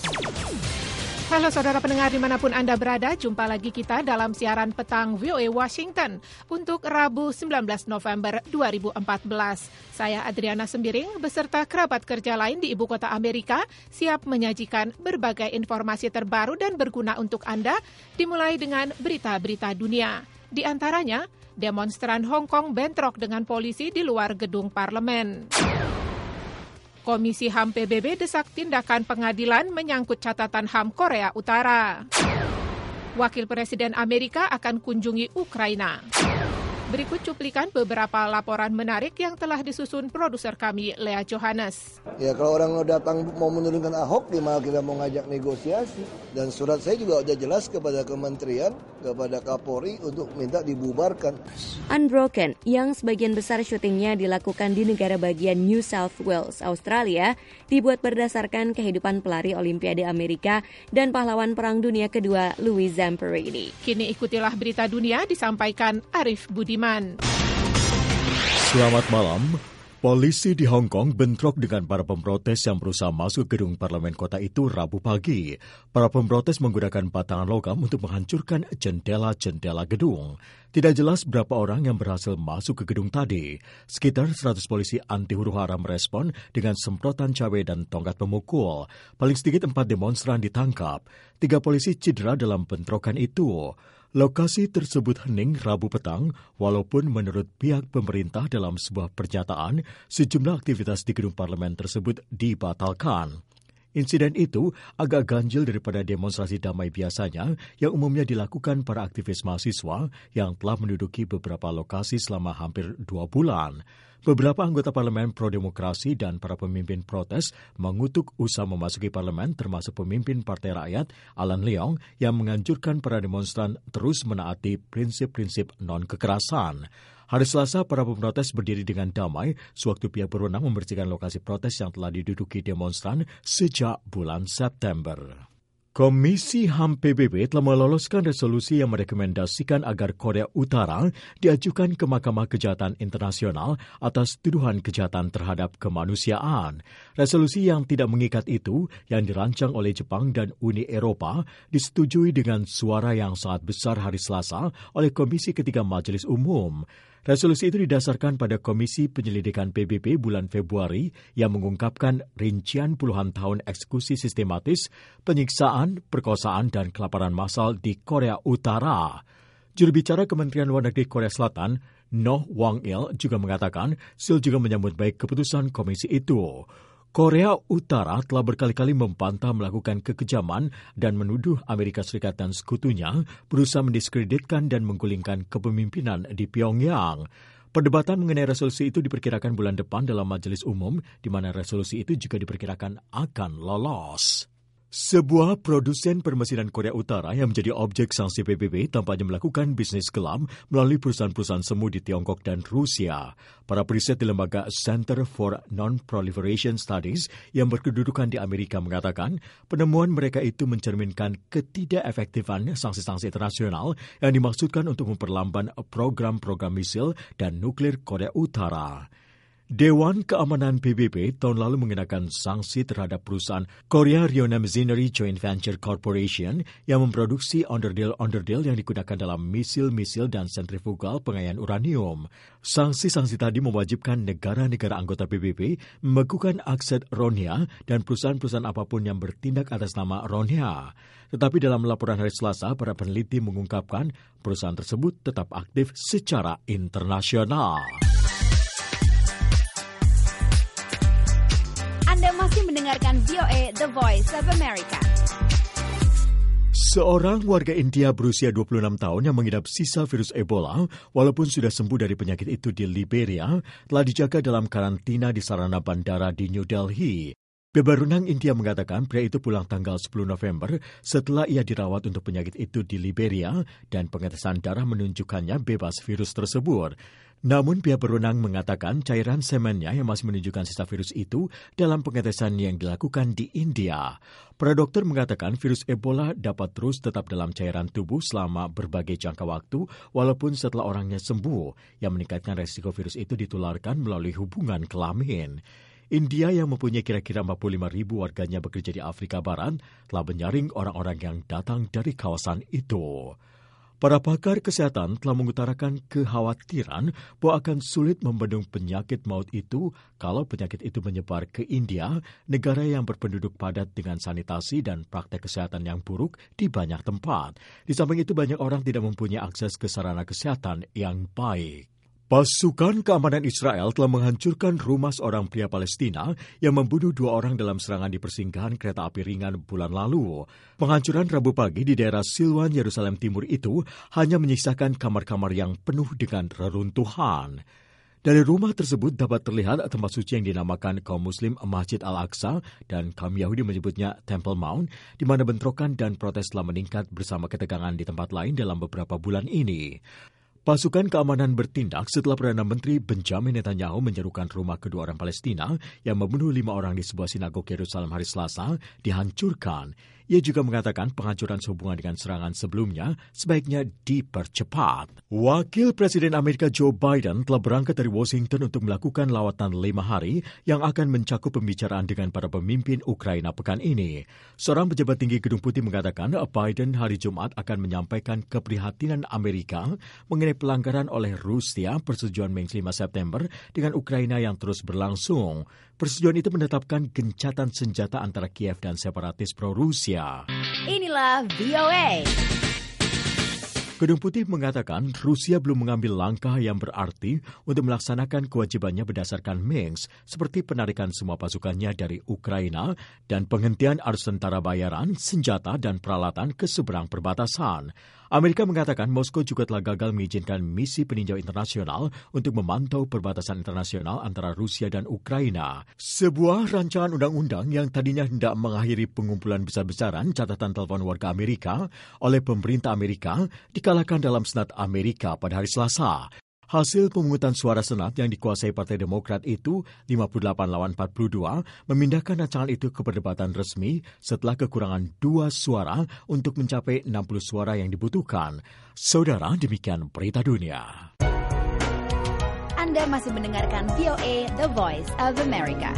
Halo saudara pendengar dimanapun Anda berada, jumpa lagi kita dalam siaran petang V O A Washington untuk Rabu sembilan belas November dua ribu empat belas. Saya Adriana Sembiring beserta kerabat kerja lain di ibu kota Amerika siap menyajikan berbagai informasi terbaru dan berguna untuk Anda, dimulai dengan berita-berita dunia. Di antaranya, demonstran Hong Kong bentrok dengan polisi di luar gedung parlemen. Komisi H A M P B B desak tindakan pengadilan menyangkut catatan H A M Korea Utara. Wakil Presiden Amerika akan kunjungi Ukraina. Berikut cuplikan beberapa laporan menarik yang telah disusun produser kami, Lea Johannes. Ya kalau orang datang mau menurunkan Ahok, di mana kita mau ngajak negosiasi. Dan surat saya juga udah jelas kepada kementerian, kepada Kapolri untuk minta dibubarkan. Unbroken, yang sebagian besar syutingnya dilakukan di negara bagian New South Wales, Australia, dibuat berdasarkan kehidupan pelari Olimpiade Amerika dan pahlawan Perang Dunia Kedua Louis Zamperini. Kini ikutilah berita dunia disampaikan Arif Budiman. Selamat malam. Polisi di Hong Kong bentrok dengan para pemprotes yang berusaha masuk gedung parlemen kota itu Rabu pagi. Para pemprotes menggunakan batangan logam untuk menghancurkan jendela-jendela gedung. Tidak jelas berapa orang yang berhasil masuk ke gedung tadi. Sekitar seratus polisi anti huru-hara merespon dengan semprotan cabai dan tongkat pemukul. Paling sedikit empat demonstran ditangkap. Tiga polisi cedera dalam bentrokan itu. Lokasi tersebut hening Rabu petang, walaupun menurut pihak pemerintah dalam sebuah pernyataan, sejumlah aktivitas di gedung parlemen tersebut dibatalkan. Insiden itu agak ganjil daripada demonstrasi damai biasanya yang umumnya dilakukan para aktivis mahasiswa yang telah menduduki beberapa lokasi selama hampir dua bulan. Beberapa anggota parlemen pro-demokrasi dan para pemimpin protes mengutuk usaha memasuki parlemen termasuk pemimpin Partai Rakyat Alan Leong yang menganjurkan para demonstran terus menaati prinsip-prinsip non-kekerasan. Hari Selasa, para pemprotes berdiri dengan damai sewaktu pihak berwenang membersihkan lokasi protes yang telah diduduki demonstran sejak bulan September. Komisi H A M P B B telah meloloskan resolusi yang merekomendasikan agar Korea Utara diajukan ke Mahkamah Kejahatan Internasional atas tuduhan kejahatan terhadap kemanusiaan. Resolusi yang tidak mengikat itu, yang dirancang oleh Jepang dan Uni Eropa, disetujui dengan suara yang sangat besar hari Selasa oleh Komisi Ketiga Majelis Umum. Resolusi itu didasarkan pada Komisi Penyelidikan P B B bulan Februari yang mengungkapkan rincian puluhan tahun eksekusi sistematis, penyiksaan, perkosaan, dan kelaparan massal di Korea Utara. Juru bicara Kementerian Luar Negeri Korea Selatan, Noh Wang-il, juga mengatakan Seoul juga menyambut baik keputusan komisi itu. Korea Utara telah berkali-kali membantah melakukan kekejaman dan menuduh Amerika Serikat dan sekutunya berusaha mendiskreditkan dan menggulingkan kepemimpinan di Pyongyang. Perdebatan mengenai resolusi itu diperkirakan bulan depan dalam Majelis Umum, di mana resolusi itu juga diperkirakan akan lolos. Sebuah produsen permesinan Korea Utara yang menjadi objek sanksi P B B tampaknya melakukan bisnis kelam melalui perusahaan-perusahaan semu di Tiongkok dan Rusia. Para periset di lembaga Center for Non-Proliferation Studies yang berkedudukan di Amerika mengatakan penemuan mereka itu mencerminkan ketidakefektifan sanksi-sanksi internasional yang dimaksudkan untuk memperlambat program-program misil dan nuklir Korea Utara. Dewan Keamanan P B B tahun lalu mengenakan sanksi terhadap perusahaan Korea Ryona Machinery Joint Venture Corporation yang memproduksi onderdil-onderdil yang digunakan dalam misil-misil dan sentrifugal pengayaan uranium. Sanksi-sanksi tadi mewajibkan negara-negara anggota P B B membekukan aset Rohnya dan perusahaan-perusahaan apapun yang bertindak atas nama Rohnya. Tetapi dalam laporan hari Selasa, para peneliti mengungkapkan perusahaan tersebut tetap aktif secara internasional. Anda masih mendengarkan V O A The Voice of America. Seorang warga India berusia dua puluh enam tahun yang mengidap sisa virus Ebola, walaupun sudah sembuh dari penyakit itu di Liberia, telah dijaga dalam karantina di sarana bandara di New Delhi. Bebas Renang India mengatakan pria itu pulang tanggal sepuluh November setelah ia dirawat untuk penyakit itu di Liberia dan pengetesan darah menunjukkannya bebas virus tersebut. Namun pihak berwenang mengatakan cairan semennya yang masih menunjukkan sisa virus itu dalam pengetesan yang dilakukan di India. Para dokter mengatakan virus Ebola dapat terus tetap dalam cairan tubuh selama berbagai jangka waktu walaupun setelah orangnya sembuh, yang meningkatkan resiko virus itu ditularkan melalui hubungan kelamin. India yang mempunyai kira-kira empat puluh lima ribu warganya bekerja di Afrika Barat telah menyaring orang-orang yang datang dari kawasan itu. Para pakar kesehatan telah mengutarakan kekhawatiran bahwa akan sulit membendung penyakit maut itu kalau penyakit itu menyebar ke India, negara yang berpenduduk padat dengan sanitasi dan praktek kesehatan yang buruk di banyak tempat. Di samping itu banyak orang tidak mempunyai akses ke sarana kesehatan yang baik. Pasukan keamanan Israel telah menghancurkan rumah seorang pria Palestina yang membunuh dua orang dalam serangan di persinggahan kereta api ringan bulan lalu. Penghancuran Rabu pagi di daerah Silwan, Yerusalem Timur itu hanya menyisakan kamar-kamar yang penuh dengan reruntuhan. Dari rumah tersebut dapat terlihat tempat suci yang dinamakan kaum Muslim Masjid Al-Aqsa dan kaum Yahudi menyebutnya Temple Mount, di mana bentrokan dan protes telah meningkat bersama ketegangan di tempat lain dalam beberapa bulan ini. Pasukan keamanan bertindak setelah Perdana Menteri Benjamin Netanyahu menyerukan rumah kedua orang Palestina yang membunuh lima orang di sebuah sinagog Yerusalem hari Selasa dihancurkan. Ia juga mengatakan penghancuran sehubungan dengan serangan sebelumnya sebaiknya dipercepat. Wakil Presiden Amerika Joe Biden telah berangkat dari Washington untuk melakukan lawatan lima hari yang akan mencakup pembicaraan dengan para pemimpin Ukraina pekan ini. Seorang pejabat tinggi Gedung Putih mengatakan Biden hari Jumat akan menyampaikan keprihatinan Amerika mengenai pelanggaran oleh Rusia persetujuan Mei lima September dengan Ukraina yang terus berlangsung. Persetujuan itu menetapkan gencatan senjata antara Kiev dan separatis pro-Rusia. Inilah V O A. Gedung Putih mengatakan Rusia belum mengambil langkah yang berarti untuk melaksanakan kewajibannya berdasarkan Minsk, seperti penarikan semua pasukannya dari Ukraina dan penghentian arus tentara bayaran, senjata, dan peralatan ke seberang perbatasan. Amerika mengatakan Moskow juga telah gagal mengizinkan misi peninjau internasional untuk memantau perbatasan internasional antara Rusia dan Ukraina. Sebuah rancangan undang-undang yang tadinya hendak mengakhiri pengumpulan besar-besaran catatan telepon warga Amerika oleh pemerintah Amerika dikalahkan dalam Senat Amerika pada hari Selasa. Hasil pemungutan suara Senat yang dikuasai Partai Demokrat itu lima puluh delapan lawan empat puluh dua memindahkan rancangan itu ke perdebatan resmi setelah kekurangan dua suara untuk mencapai enam puluh suara yang dibutuhkan. Saudara, demikian berita dunia. Anda masih mendengarkan V O A The Voice of America.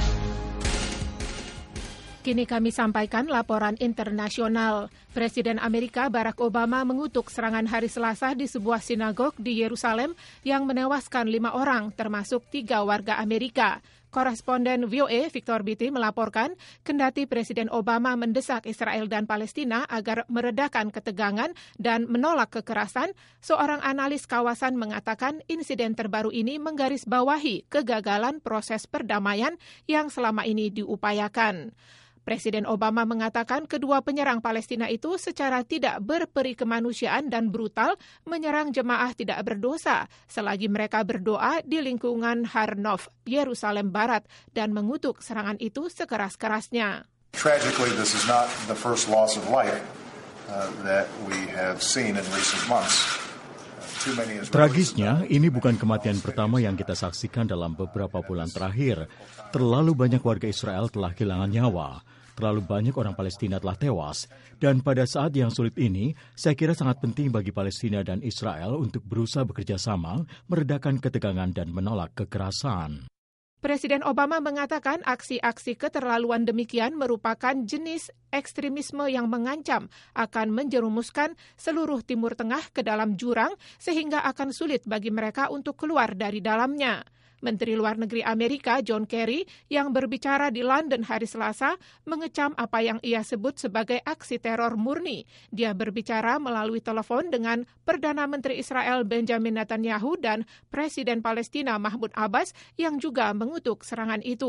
Kini kami sampaikan laporan internasional. Presiden Amerika Barack Obama mengutuk serangan hari Selasa di sebuah sinagog di Yerusalem yang menewaskan lima orang, termasuk tiga warga Amerika. Koresponden V O A Victor Biti melaporkan, kendati Presiden Obama mendesak Israel dan Palestina agar meredakan ketegangan dan menolak kekerasan, seorang analis kawasan mengatakan insiden terbaru ini menggarisbawahi kegagalan proses perdamaian yang selama ini diupayakan. Presiden Obama mengatakan kedua penyerang Palestina itu secara tidak berperi kemanusiaan dan brutal menyerang jemaah tidak berdosa selagi mereka berdoa di lingkungan Har Nof, Yerusalem Barat, dan mengutuk serangan itu sekeras-kerasnya. Tragically, this is not the first loss of life uh, that we have seen in recent months. Tragisnya, ini bukan kematian pertama yang kita saksikan dalam beberapa bulan terakhir. Terlalu banyak warga Israel telah kehilangan nyawa. Terlalu banyak orang Palestina telah tewas. Dan pada saat yang sulit ini, saya kira sangat penting bagi Palestina dan Israel untuk berusaha bekerja sama, meredakan ketegangan dan menolak kekerasan. Presiden Obama mengatakan aksi-aksi keterlaluan demikian merupakan jenis ekstremisme yang mengancam akan menjerumuskan seluruh Timur Tengah ke dalam jurang sehingga akan sulit bagi mereka untuk keluar dari dalamnya. Menteri Luar Negeri Amerika John Kerry yang berbicara di London hari Selasa mengecam apa yang ia sebut sebagai aksi teror murni. Dia berbicara melalui telepon dengan Perdana Menteri Israel Benjamin Netanyahu dan Presiden Palestina Mahmud Abbas yang juga mengutuk serangan itu.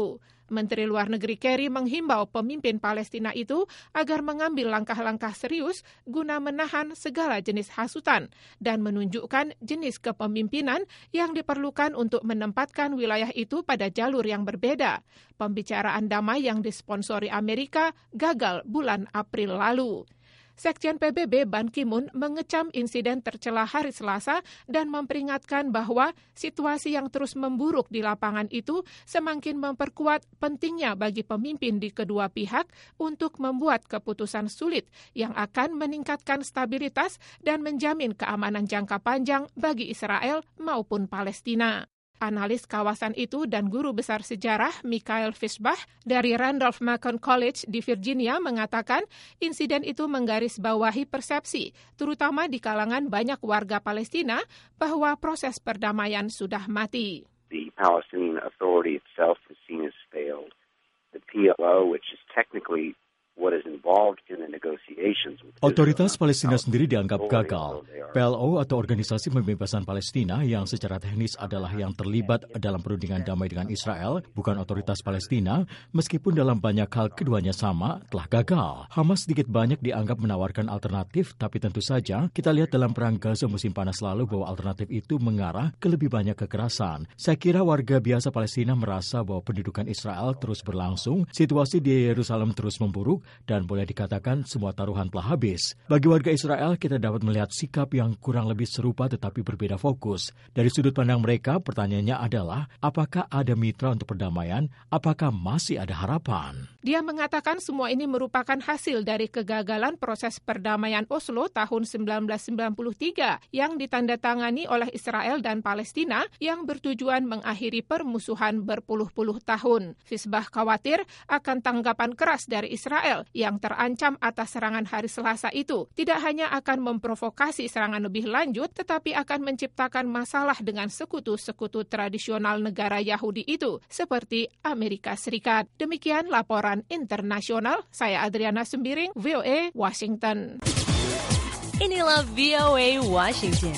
Menteri Luar Negeri Kerry menghimbau pemimpin Palestina itu agar mengambil langkah-langkah serius guna menahan segala jenis hasutan dan menunjukkan jenis kepemimpinan yang diperlukan untuk menempatkan wilayah itu pada jalur yang berbeda. Pembicaraan damai yang disponsori Amerika gagal bulan April lalu. Sekjen P B B Ban Ki-moon mengecam insiden tercela hari Selasa dan memperingatkan bahwa situasi yang terus memburuk di lapangan itu semakin memperkuat pentingnya bagi pemimpin di kedua pihak untuk membuat keputusan sulit yang akan meningkatkan stabilitas dan menjamin keamanan jangka panjang bagi Israel maupun Palestina. Analis kawasan itu dan guru besar sejarah Michael Fischbach dari Randolph-Macon College di Virginia mengatakan insiden itu menggarisbawahi persepsi, terutama di kalangan banyak warga Palestina, bahwa proses perdamaian sudah mati. The Palestinian Authority itself is seen as failed. The P L O, which is technically what is involved in the negotiations. Otoritas Palestina sendiri dianggap gagal. P L O atau Organisasi Pembebasan Palestina yang secara teknis adalah yang terlibat dalam perundingan damai dengan Israel, bukan otoritas Palestina, meskipun dalam banyak hal keduanya sama, telah gagal. Hamas sedikit banyak dianggap menawarkan alternatif, tapi tentu saja kita lihat dalam perang Gaza musim panas lalu bahwa alternatif itu mengarah ke lebih banyak kekerasan. Saya kira warga biasa Palestina merasa bahwa pendudukan Israel terus berlangsung, situasi di Yerusalem terus memburuk, dan boleh dikatakan semua taruhan telah habis. Bagi warga Israel, kita dapat melihat sikap yang kurang lebih serupa tetapi berbeda fokus. Dari sudut pandang mereka, pertanyaannya adalah, apakah ada mitra untuk perdamaian? Apakah masih ada harapan? Dia mengatakan semua ini merupakan hasil dari kegagalan proses perdamaian Oslo tahun seribu sembilan ratus sembilan puluh tiga yang ditandatangani oleh Israel dan Palestina yang bertujuan mengakhiri permusuhan berpuluh-puluh tahun. Fischbach khawatir akan tanggapan keras dari Israel yang terancam atas serangan hari Selasa itu tidak hanya akan memprovokasi serangan lebih lanjut, tetapi akan menciptakan masalah dengan sekutu-sekutu tradisional negara Yahudi itu, seperti Amerika Serikat. Demikian laporan internasional. Saya Adriana Sembiring, V O A, Washington. Inilah V O A Washington.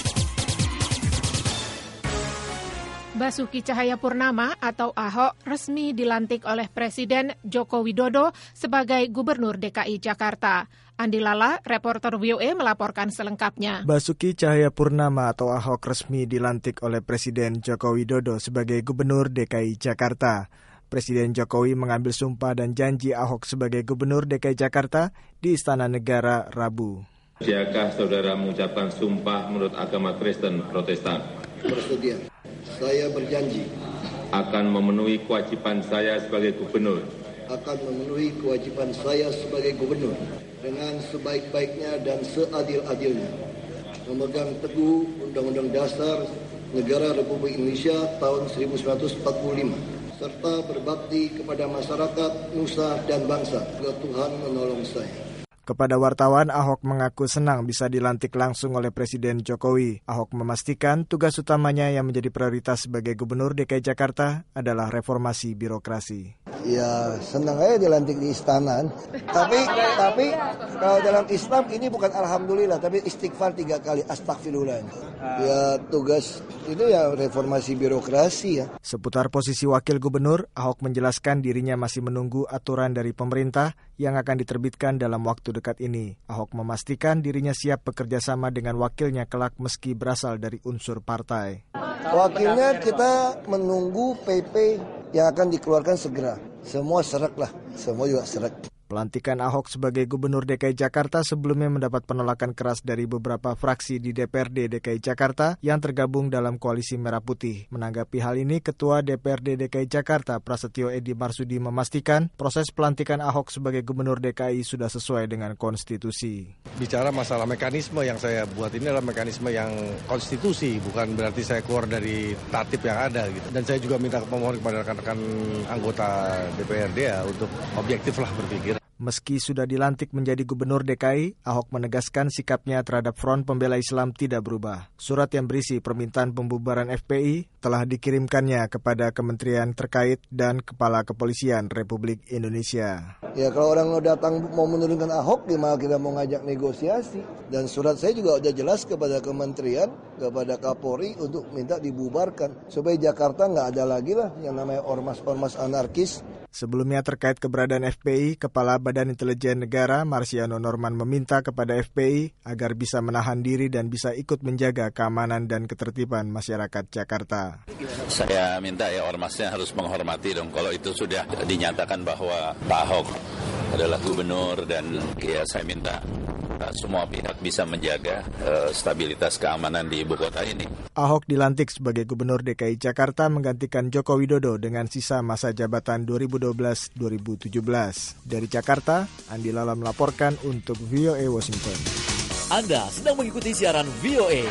Basuki Cahayapurnama atau Ahok resmi dilantik oleh Presiden Joko Widodo sebagai Gubernur D K I Jakarta. Andi Lala, reporter V O A melaporkan selengkapnya. Basuki Cahayapurnama atau Ahok resmi dilantik oleh Presiden Joko Widodo sebagai Gubernur D K I Jakarta. Presiden Jokowi mengambil sumpah dan janji Ahok sebagai Gubernur D K I Jakarta di Istana Negara Rabu. Siapkah saudara mengucapkan sumpah menurut agama Kristen Protestan? Bersedia. Saya berjanji akan memenuhi kewajiban saya sebagai gubernur. Akan memenuhi kewajiban saya sebagai gubernur dengan sebaik-baiknya dan seadil-adilnya. Memegang teguh Undang-Undang Dasar Negara Republik Indonesia tahun seribu sembilan ratus empat puluh lima serta berbakti kepada masyarakat, nusa dan bangsa. Semoga Tuhan menolong saya. Kepada wartawan, Ahok mengaku senang bisa dilantik langsung oleh Presiden Jokowi. Ahok memastikan tugas utamanya yang menjadi prioritas sebagai Gubernur D K I Jakarta adalah reformasi birokrasi. Ya, senang aja dilantik di istana. Tapi, tapi kalau dalam Islam ini bukan alhamdulillah, tapi istighfar tiga kali, astagfirullah. Ya, tugas itu ya reformasi birokrasi ya. Seputar posisi wakil gubernur, Ahok menjelaskan dirinya masih menunggu aturan dari pemerintah yang akan diterbitkan dalam waktu dekat ini. Ahok memastikan dirinya siap bekerja sama dengan wakilnya kelak meski berasal dari unsur partai. Wakilnya kita menunggu P P yang akan dikeluarkan segera. Semua serak lah, semua juga serak. Pelantikan Ahok sebagai Gubernur D K I Jakarta sebelumnya mendapat penolakan keras dari beberapa fraksi di D P R D D K I Jakarta yang tergabung dalam Koalisi Merah Putih. Menanggapi hal ini, Ketua D P R D D K I Jakarta Prasetyo Edy Marsudi memastikan proses pelantikan Ahok sebagai Gubernur D K I sudah sesuai dengan konstitusi. Bicara masalah mekanisme yang saya buat ini adalah mekanisme yang konstitusi, bukan berarti saya keluar dari tatip yang ada gitu. Dan saya juga minta pemohon kepada rekan-rekan anggota D P R D ya untuk objektif lah berpikir. Meski sudah dilantik menjadi gubernur D K I, Ahok menegaskan sikapnya terhadap Front Pembela Islam tidak berubah. Surat yang berisi permintaan pembubaran F P I telah dikirimkannya kepada kementerian terkait dan Kepala Kepolisian Republik Indonesia. Ya kalau orang mau datang mau menurunkan Ahok, gimana kita mau ngajak negosiasi? Dan surat saya juga udah jelas kepada kementerian, kepada Kapolri untuk minta dibubarkan. Supaya Jakarta nggak ada lagi lah yang namanya ormas-ormas anarkis. Sebelumnya terkait keberadaan F P I, Kepala Badan Intelijen Negara Marsiano Norman meminta kepada F P I agar bisa menahan diri dan bisa ikut menjaga keamanan dan ketertiban masyarakat Jakarta. Saya minta ya ormasnya harus menghormati dong kalau itu sudah dinyatakan bahwa Pak Ahok adalah gubernur dan ya saya minta semua pihak bisa menjaga uh, stabilitas keamanan di ibu kota ini. Ahok dilantik sebagai gubernur D K I Jakarta menggantikan Joko Widodo dengan sisa masa jabatan dua ribu dua belas sampai dua ribu tujuh belas. Dari Jakarta, Andi Lala melaporkan untuk V O A Washington. Anda sedang mengikuti siaran V O A.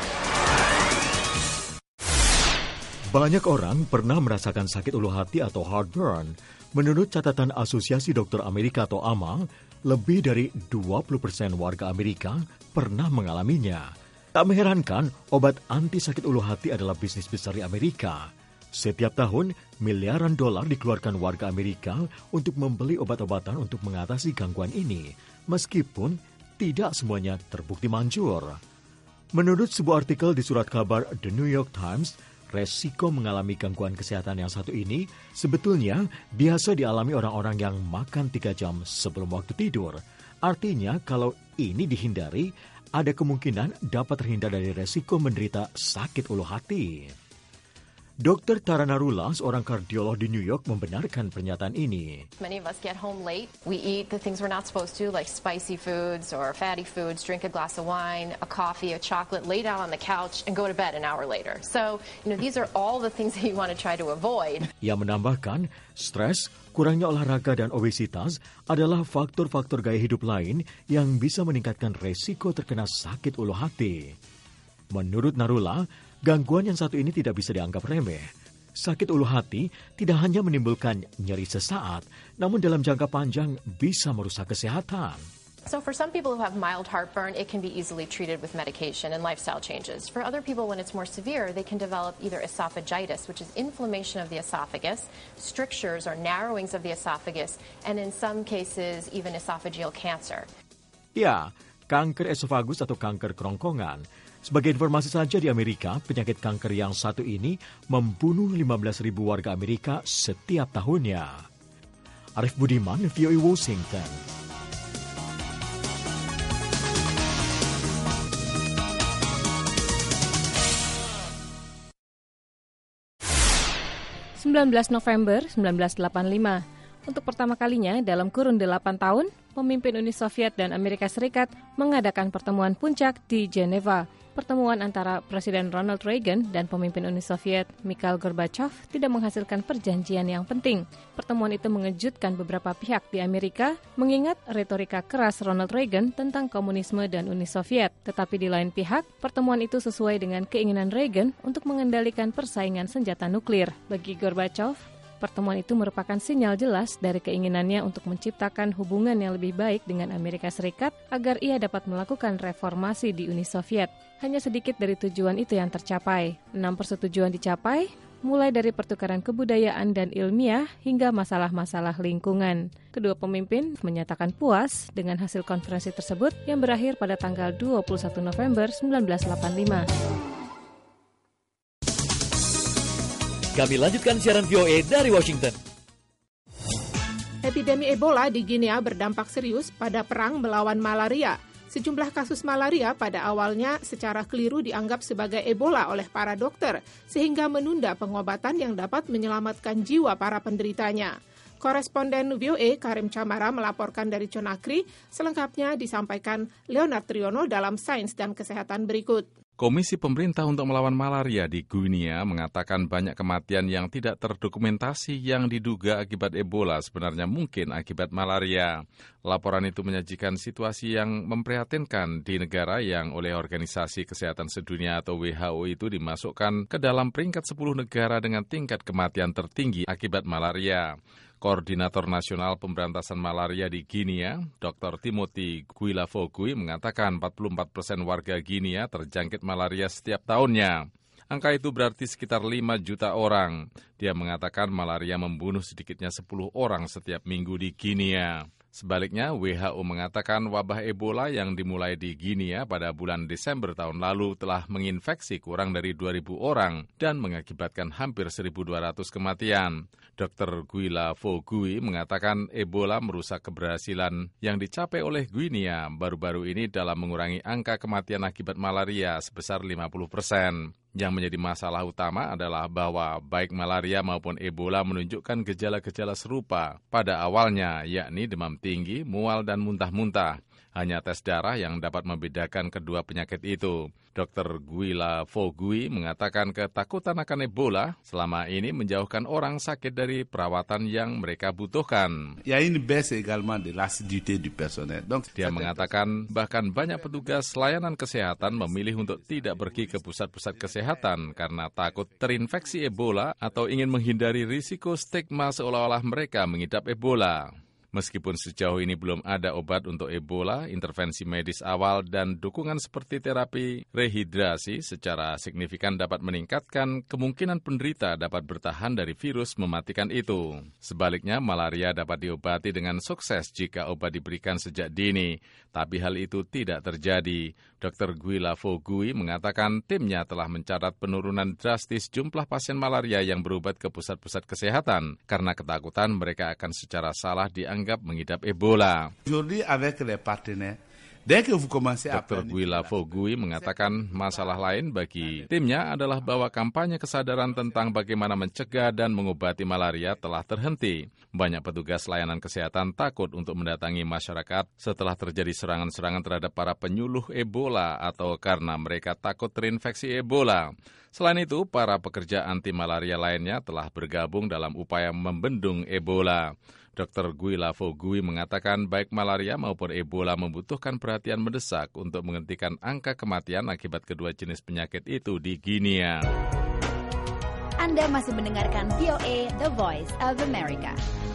Banyak orang pernah merasakan sakit ulu hati atau heartburn. Menurut catatan Asosiasi Dokter Amerika atau A M A, lebih dari dua puluh persen warga Amerika pernah mengalaminya. Tak mengherankan, obat anti sakit ulu hati adalah bisnis besar di Amerika. Setiap tahun, miliaran dolar dikeluarkan warga Amerika untuk membeli obat-obatan untuk mengatasi gangguan ini, meskipun tidak semuanya terbukti manjur. Menurut sebuah artikel di surat kabar The New York Times, resiko mengalami gangguan kesehatan yang satu ini sebetulnya biasa dialami orang-orang yang makan tiga jam sebelum waktu tidur. Artinya kalau ini dihindari, ada kemungkinan dapat terhindar dari resiko menderita sakit ulu hati. Dokter Tara Narula, seorang kardiolog di New York, membenarkan pernyataan ini. Many of us get home late. We eat the things we're not supposed to, like spicy foods or fatty foods, drink a glass of wine, a coffee, a chocolate, lay down on the couch, and go to bed an hour later. So, you know, these are all the things that you want to try to avoid. Ia menambahkan, stres, kurangnya olahraga dan obesitas adalah faktor-faktor gaya hidup lain yang bisa meningkatkan resiko terkena sakit ulu hati. Menurut Narula, gangguan yang satu ini tidak bisa dianggap remeh. Sakit ulu hati tidak hanya menimbulkan nyeri sesaat, namun dalam jangka panjang bisa merusak kesehatan. So for some people who have mild heartburn, it can be easily treated with medication and lifestyle changes. For other people, when it's more severe, they can develop either esophagitis, which is inflammation of the esophagus, strictures or narrowings of the esophagus, and in some cases, even esophageal cancer. Ya, kanker esofagus atau kanker kerongkongan. Sebagai informasi saja di Amerika, penyakit kanker yang satu ini membunuh lima belas ribu warga Amerika setiap tahunnya. Arif Budiman, V O A Washington. sembilan belas November seribu sembilan ratus delapan puluh lima. Untuk pertama kalinya dalam kurun delapan tahun, pemimpin Uni Soviet dan Amerika Serikat mengadakan pertemuan puncak di Geneva. Pertemuan antara Presiden Ronald Reagan dan pemimpin Uni Soviet Mikhail Gorbachev tidak menghasilkan perjanjian yang penting. Pertemuan itu mengejutkan beberapa pihak di Amerika, mengingat retorika keras Ronald Reagan tentang komunisme dan Uni Soviet. Tetapi di lain pihak, pertemuan itu sesuai dengan keinginan Reagan untuk mengendalikan persaingan senjata nuklir. Bagi Gorbachev, pertemuan itu merupakan sinyal jelas dari keinginannya untuk menciptakan hubungan yang lebih baik dengan Amerika Serikat agar ia dapat melakukan reformasi di Uni Soviet. Hanya sedikit dari tujuan itu yang tercapai. Enam persetujuan dicapai, mulai dari pertukaran kebudayaan dan ilmiah hingga masalah-masalah lingkungan. Kedua pemimpin menyatakan puas dengan hasil konferensi tersebut yang berakhir pada tanggal dua puluh satu November seribu sembilan ratus delapan puluh lima. Kami lanjutkan siaran V O A dari Washington. Epidemi Ebola di Guinea berdampak serius pada perang melawan malaria. Sejumlah kasus malaria pada awalnya secara keliru dianggap sebagai Ebola oleh para dokter, sehingga menunda pengobatan yang dapat menyelamatkan jiwa para penderitanya. Koresponden V O A Karim Camara melaporkan dari Conakry, selengkapnya disampaikan Leonard Triono dalam Sains dan Kesehatan berikut. Komisi Pemerintah untuk Melawan Malaria di Guinea mengatakan banyak kematian yang tidak terdokumentasi yang diduga akibat Ebola sebenarnya mungkin akibat malaria. Laporan itu menyajikan situasi yang memprihatinkan di negara yang oleh Organisasi Kesehatan Sedunia atau W H O itu dimasukkan ke dalam peringkat sepuluh negara dengan tingkat kematian tertinggi akibat malaria. Koordinator Nasional Pemberantasan Malaria di Guinea, Doktor Timothy Guilafogui mengatakan empat puluh empat persen warga Guinea terjangkit malaria setiap tahunnya. Angka itu berarti sekitar lima juta orang. Dia mengatakan malaria membunuh sedikitnya sepuluh orang setiap minggu di Guinea. Sebaliknya, W H O mengatakan wabah Ebola yang dimulai di Guinea pada bulan Desember tahun lalu telah menginfeksi kurang dari dua ribu orang dan mengakibatkan hampir seribu dua ratus kematian. Doktor Guilafogui mengatakan Ebola merusak keberhasilan yang dicapai oleh Guinea baru-baru ini dalam mengurangi angka kematian akibat malaria sebesar lima puluh persen. Yang menjadi masalah utama adalah bahwa baik malaria maupun Ebola menunjukkan gejala-gejala serupa pada awalnya, yakni demam tinggi, mual, dan muntah-muntah. Hanya tes darah yang dapat membedakan kedua penyakit itu. Doktor Guilafogui mengatakan ketakutan akan Ebola selama ini menjauhkan orang sakit dari perawatan yang mereka butuhkan. Dia mengatakan bahkan banyak petugas layanan kesehatan memilih untuk tidak pergi ke pusat-pusat kesehatan karena takut terinfeksi Ebola atau ingin menghindari risiko stigma seolah-olah mereka mengidap Ebola. Meskipun sejauh ini belum ada obat untuk Ebola, intervensi medis awal dan dukungan seperti terapi rehidrasi secara signifikan dapat meningkatkan kemungkinan penderita dapat bertahan dari virus mematikan itu. Sebaliknya, malaria dapat diobati dengan sukses jika obat diberikan sejak dini, tapi hal itu tidak terjadi. Doktor Guilafogui mengatakan timnya telah mencatat penurunan drastis jumlah pasien malaria yang berobat ke pusat-pusat kesehatan karena ketakutan mereka akan secara salah dianggap mengidap Ebola. Doktor Guilafogui mengatakan masalah lain bagi timnya adalah bahwa kampanye kesadaran tentang bagaimana mencegah dan mengobati malaria telah terhenti. Banyak petugas layanan kesehatan takut untuk mendatangi masyarakat setelah terjadi serangan-serangan terhadap para penyuluh Ebola atau karena mereka takut terinfeksi Ebola. Selain itu, para pekerja anti malaria lainnya telah bergabung dalam upaya membendung Ebola. Doktor Guilafogui mengatakan baik malaria maupun Ebola membutuhkan perhatian mendesak untuk menghentikan angka kematian akibat kedua jenis penyakit itu di Guinea. Anda masih mendengarkan V O A, The Voice of America.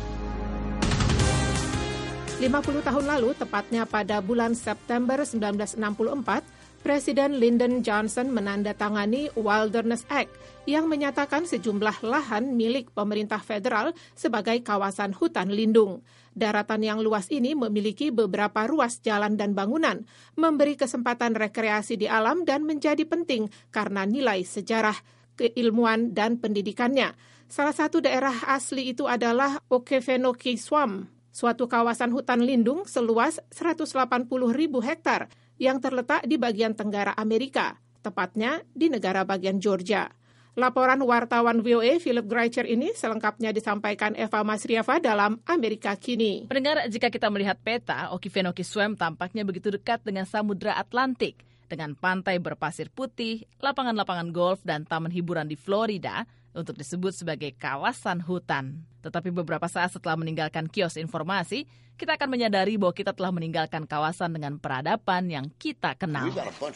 lima puluh tahun lalu, tepatnya pada bulan September sembilan belas enam puluh empat, Presiden Lyndon Johnson menandatangani Wilderness Act yang menyatakan sejumlah lahan milik pemerintah federal sebagai kawasan hutan lindung. Daratan yang luas ini memiliki beberapa ruas jalan dan bangunan, memberi kesempatan rekreasi di alam dan menjadi penting karena nilai sejarah, keilmuan, dan pendidikannya. Salah satu daerah asli itu adalah Okefenokee Swamp, suatu kawasan hutan lindung seluas seratus delapan puluh ribu hektar yang terletak di bagian tenggara Amerika, tepatnya di negara bagian Georgia. Laporan wartawan V O A Philip Greicher ini selengkapnya disampaikan Eva Masriava dalam Amerika Kini. Pendengar, jika kita melihat peta, Okefenokee Swamp tampaknya begitu dekat dengan Samudra Atlantik, dengan pantai berpasir putih, lapangan-lapangan golf, dan taman hiburan di Florida untuk disebut sebagai kawasan hutan. Tetapi beberapa saat setelah meninggalkan kios informasi, kita akan menyadari bahwa kita telah meninggalkan kawasan dengan peradaban yang kita kenal.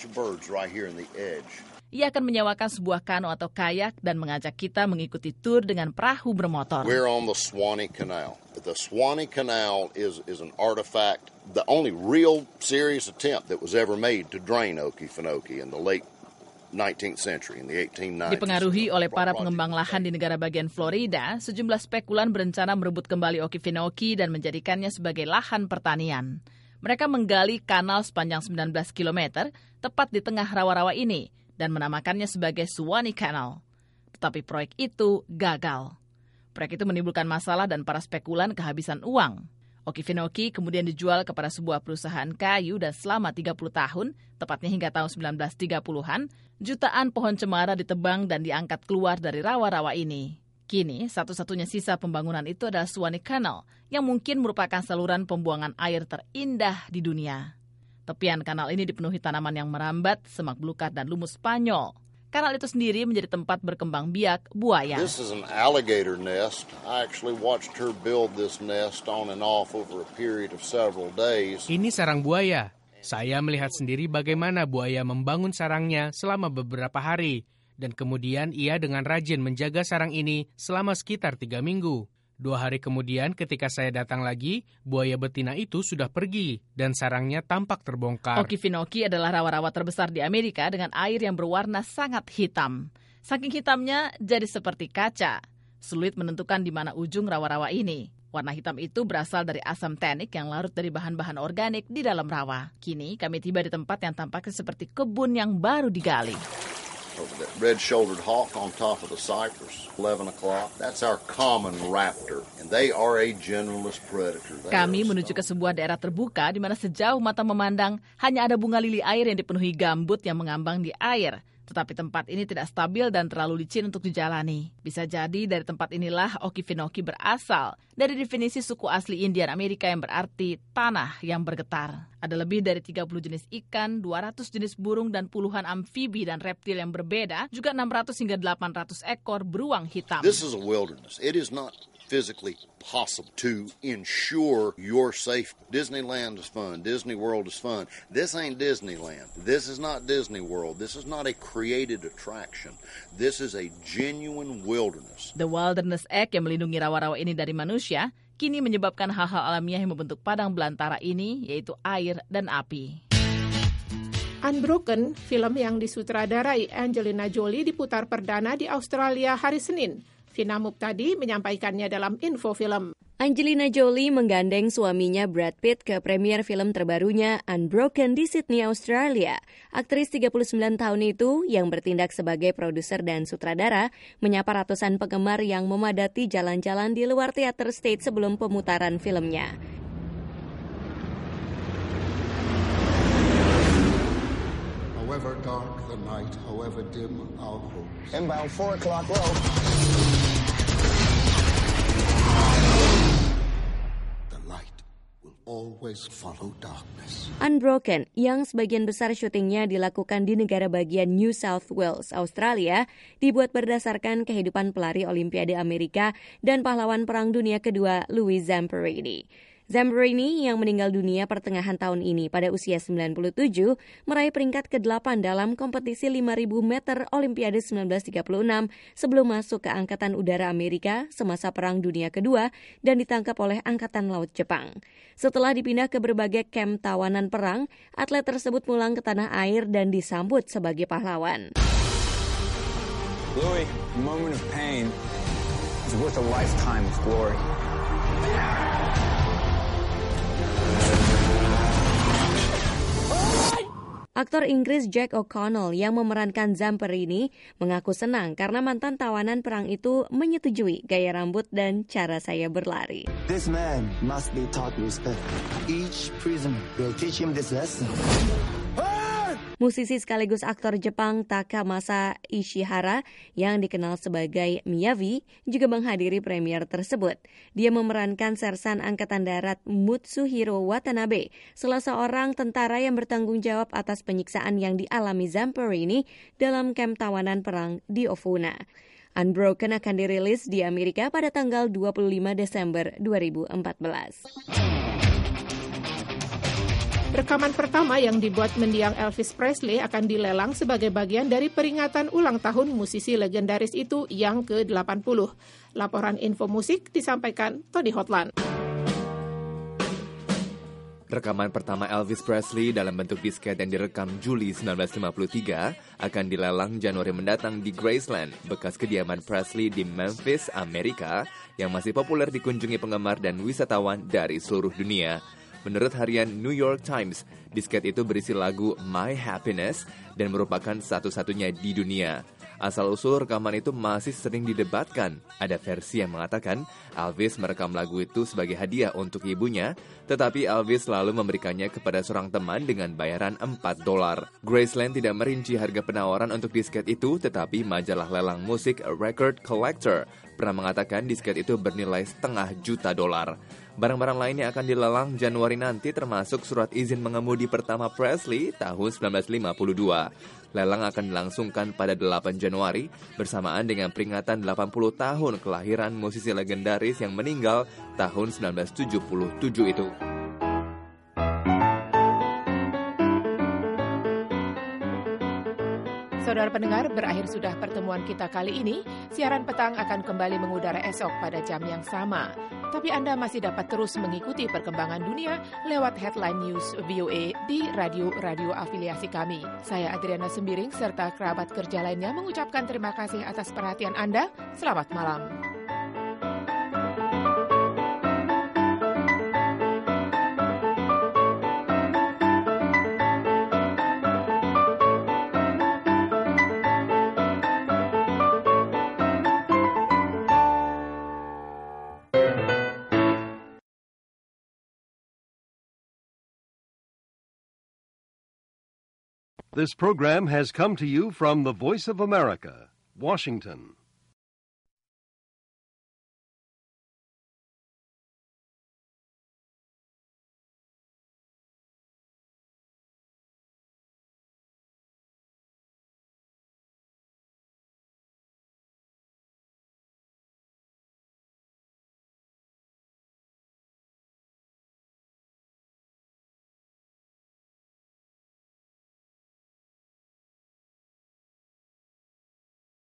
Ia akan menyewakan sebuah kano atau kayak dan mengajak kita mengikuti tur dengan perahu bermotor. We're on the Swanee Canal. The Swanee Canal is is an artifact, the only real serious attempt that was ever made to drain Okefenokee in the late nineteenth century, in the eighteen nineties. Dipengaruhi oleh para pengembang lahan di negara bagian Florida, sejumlah spekulan berencana merebut kembali Okefenokee dan menjadikannya sebagai lahan pertanian. Mereka menggali kanal sepanjang sembilan belas kilometer tepat di tengah rawa-rawa ini dan menamakannya sebagai Swanee Canal. Tetapi proyek itu gagal. Proyek itu menimbulkan masalah dan para spekulan kehabisan uang. Okefenokee kemudian dijual kepada sebuah perusahaan kayu dan selama tiga puluh tahun, tepatnya hingga tahun sembilan belas tiga puluhan, jutaan pohon cemara ditebang dan diangkat keluar dari rawa-rawa ini. Kini, satu-satunya sisa pembangunan itu adalah Swanee Canal, yang mungkin merupakan saluran pembuangan air terindah di dunia. Tepian kanal ini dipenuhi tanaman yang merambat, semak belukar, dan lumut Spanyol. Kanal itu sendiri menjadi tempat berkembang biak buaya. This is an alligator nest. I actually watched her build this nest on and off over a period of several days. Ini sarang buaya. Saya melihat sendiri bagaimana buaya membangun sarangnya selama beberapa hari. Dan kemudian ia dengan rajin menjaga sarang ini selama sekitar tiga minggu. Dua hari kemudian ketika saya datang lagi, buaya betina itu sudah pergi dan sarangnya tampak terbongkar. Okefenokee adalah rawa-rawa terbesar di Amerika dengan air yang berwarna sangat hitam. Saking hitamnya jadi seperti kaca. Sulit menentukan di mana ujung rawa-rawa ini. Warna hitam itu berasal dari asam tannik yang larut dari bahan-bahan organik di dalam rawa. Kini kami tiba di tempat yang tampaknya seperti kebun yang baru digali. That red-shouldered hawk on top of the cypress, eleven o'clock. That's our common raptor, and they are a generalist predator. Kami menuju ke sebuah daerah terbuka di mana sejauh mata memandang hanya ada bunga lili air yang dipenuhi gambut yang mengambang di air. Tetapi tempat ini tidak stabil dan terlalu licin untuk dijalani. Bisa jadi dari tempat inilah Okefenokee berasal, dari definisi suku asli Indian Amerika yang berarti tanah yang bergetar. Ada lebih dari tiga puluh jenis ikan, dua ratus jenis burung, dan puluhan amfibi dan reptil yang berbeda, juga enam ratus hingga delapan ratus ekor beruang hitam. This is a wilderness. It is not physically possible to ensure your safety. Disneyland is fun. Disney World is fun. This ain't Disneyland. This is not Disney World. This is not a created attraction. This is a genuine wilderness. The Wilderness Act yang melindungi rawa-rawa ini dari manusia kini menyebabkan hal-hal alamiah yang membentuk padang belantara ini, yaitu air dan api. Unbroken, film yang disutradarai Angelina Jolie diputar perdana di Australia hari Senin. Vina Muptadi menyampaikannya dalam info film. Angelina Jolie menggandeng suaminya Brad Pitt ke premier film terbarunya Unbroken di Sydney, Australia. Aktris tiga puluh sembilan tahun itu yang bertindak sebagai produser dan sutradara menyapa ratusan penggemar yang memadati jalan-jalan di luar teater state sebelum pemutaran filmnya. However dark the night, however dim our hopes. Inbound four o'clock row. Always follow darkness. Unbroken, yang sebagian besar syutingnya dilakukan di negara bagian New South Wales, Australia, dibuat berdasarkan kehidupan pelari Olimpiade Amerika dan pahlawan Perang Dunia Kedua Louis Zamperini. Zamperini yang meninggal dunia pertengahan tahun ini pada usia sembilan puluh tujuh meraih peringkat kedelapan dalam kompetisi lima ribu meter Olimpiade seribu sembilan ratus tiga puluh enam sebelum masuk ke Angkatan Udara Amerika semasa Perang Dunia Kedua dan ditangkap oleh Angkatan Laut Jepang. Setelah dipindah ke berbagai kamp tawanan perang, atlet tersebut pulang ke tanah air dan disambut sebagai pahlawan. Louis, a moment of pain is worth a lifetime of glory. Aktor Inggris Jack O'Connell yang memerankan Zamperini mengaku senang karena mantan tawanan perang itu menyetujui gaya rambut dan cara saya berlari. This man must be taught respect. Each prisoner will teach him this lesson. Musisi sekaligus aktor Jepang Takamasa Ishihara yang dikenal sebagai Miyavi juga menghadiri premier tersebut. Dia memerankan sersan Angkatan Darat Mutsuhiro Watanabe, salah seorang tentara yang bertanggung jawab atas penyiksaan yang dialami Zamperini dalam kamp tawanan perang di Ofuna. Unbroken akan dirilis di Amerika pada tanggal dua puluh lima Desember dua ribu empat belas. Rekaman pertama yang dibuat mendiang Elvis Presley akan dilelang sebagai bagian dari peringatan ulang tahun musisi legendaris itu yang ke delapan puluh. Laporan info musik disampaikan Tony Hotland. Rekaman pertama Elvis Presley dalam bentuk disket yang direkam Juli seribu sembilan ratus lima puluh tiga akan dilelang Januari mendatang di Graceland, bekas kediaman Presley di Memphis, Amerika, yang masih populer dikunjungi penggemar dan wisatawan dari seluruh dunia. Menurut harian New York Times, disket itu berisi lagu My Happiness dan merupakan satu-satunya di dunia. Asal-usul rekaman itu masih sering didebatkan. Ada versi yang mengatakan Elvis merekam lagu itu sebagai hadiah untuk ibunya, tetapi Elvis selalu memberikannya kepada seorang teman dengan bayaran empat dolar. Graceland tidak merinci harga penawaran untuk disket itu, tetapi majalah lelang musik Record Collector pernah mengatakan disket itu bernilai setengah juta dolar. Barang-barang lainnya akan dilelang Januari nanti, termasuk surat izin mengemudi pertama Presley tahun seribu sembilan ratus lima puluh dua. Lelang akan dilangsungkan pada delapan Januari bersamaan dengan peringatan delapan puluh tahun kelahiran musisi legendaris yang meninggal tahun seribu sembilan ratus tujuh puluh tujuh itu. Saudara Saudara pendengar, berakhir sudah pertemuan kita kali ini. Siaran petang akan kembali mengudara esok pada jam yang sama. Tapi Anda masih dapat terus mengikuti perkembangan dunia lewat headline news V O A di radio-radio afiliasi kami. Saya Adriana Sembiring serta kerabat kerja lainnya mengucapkan terima kasih atas perhatian Anda. Selamat malam. This program has come to you from the Voice of America, Washington.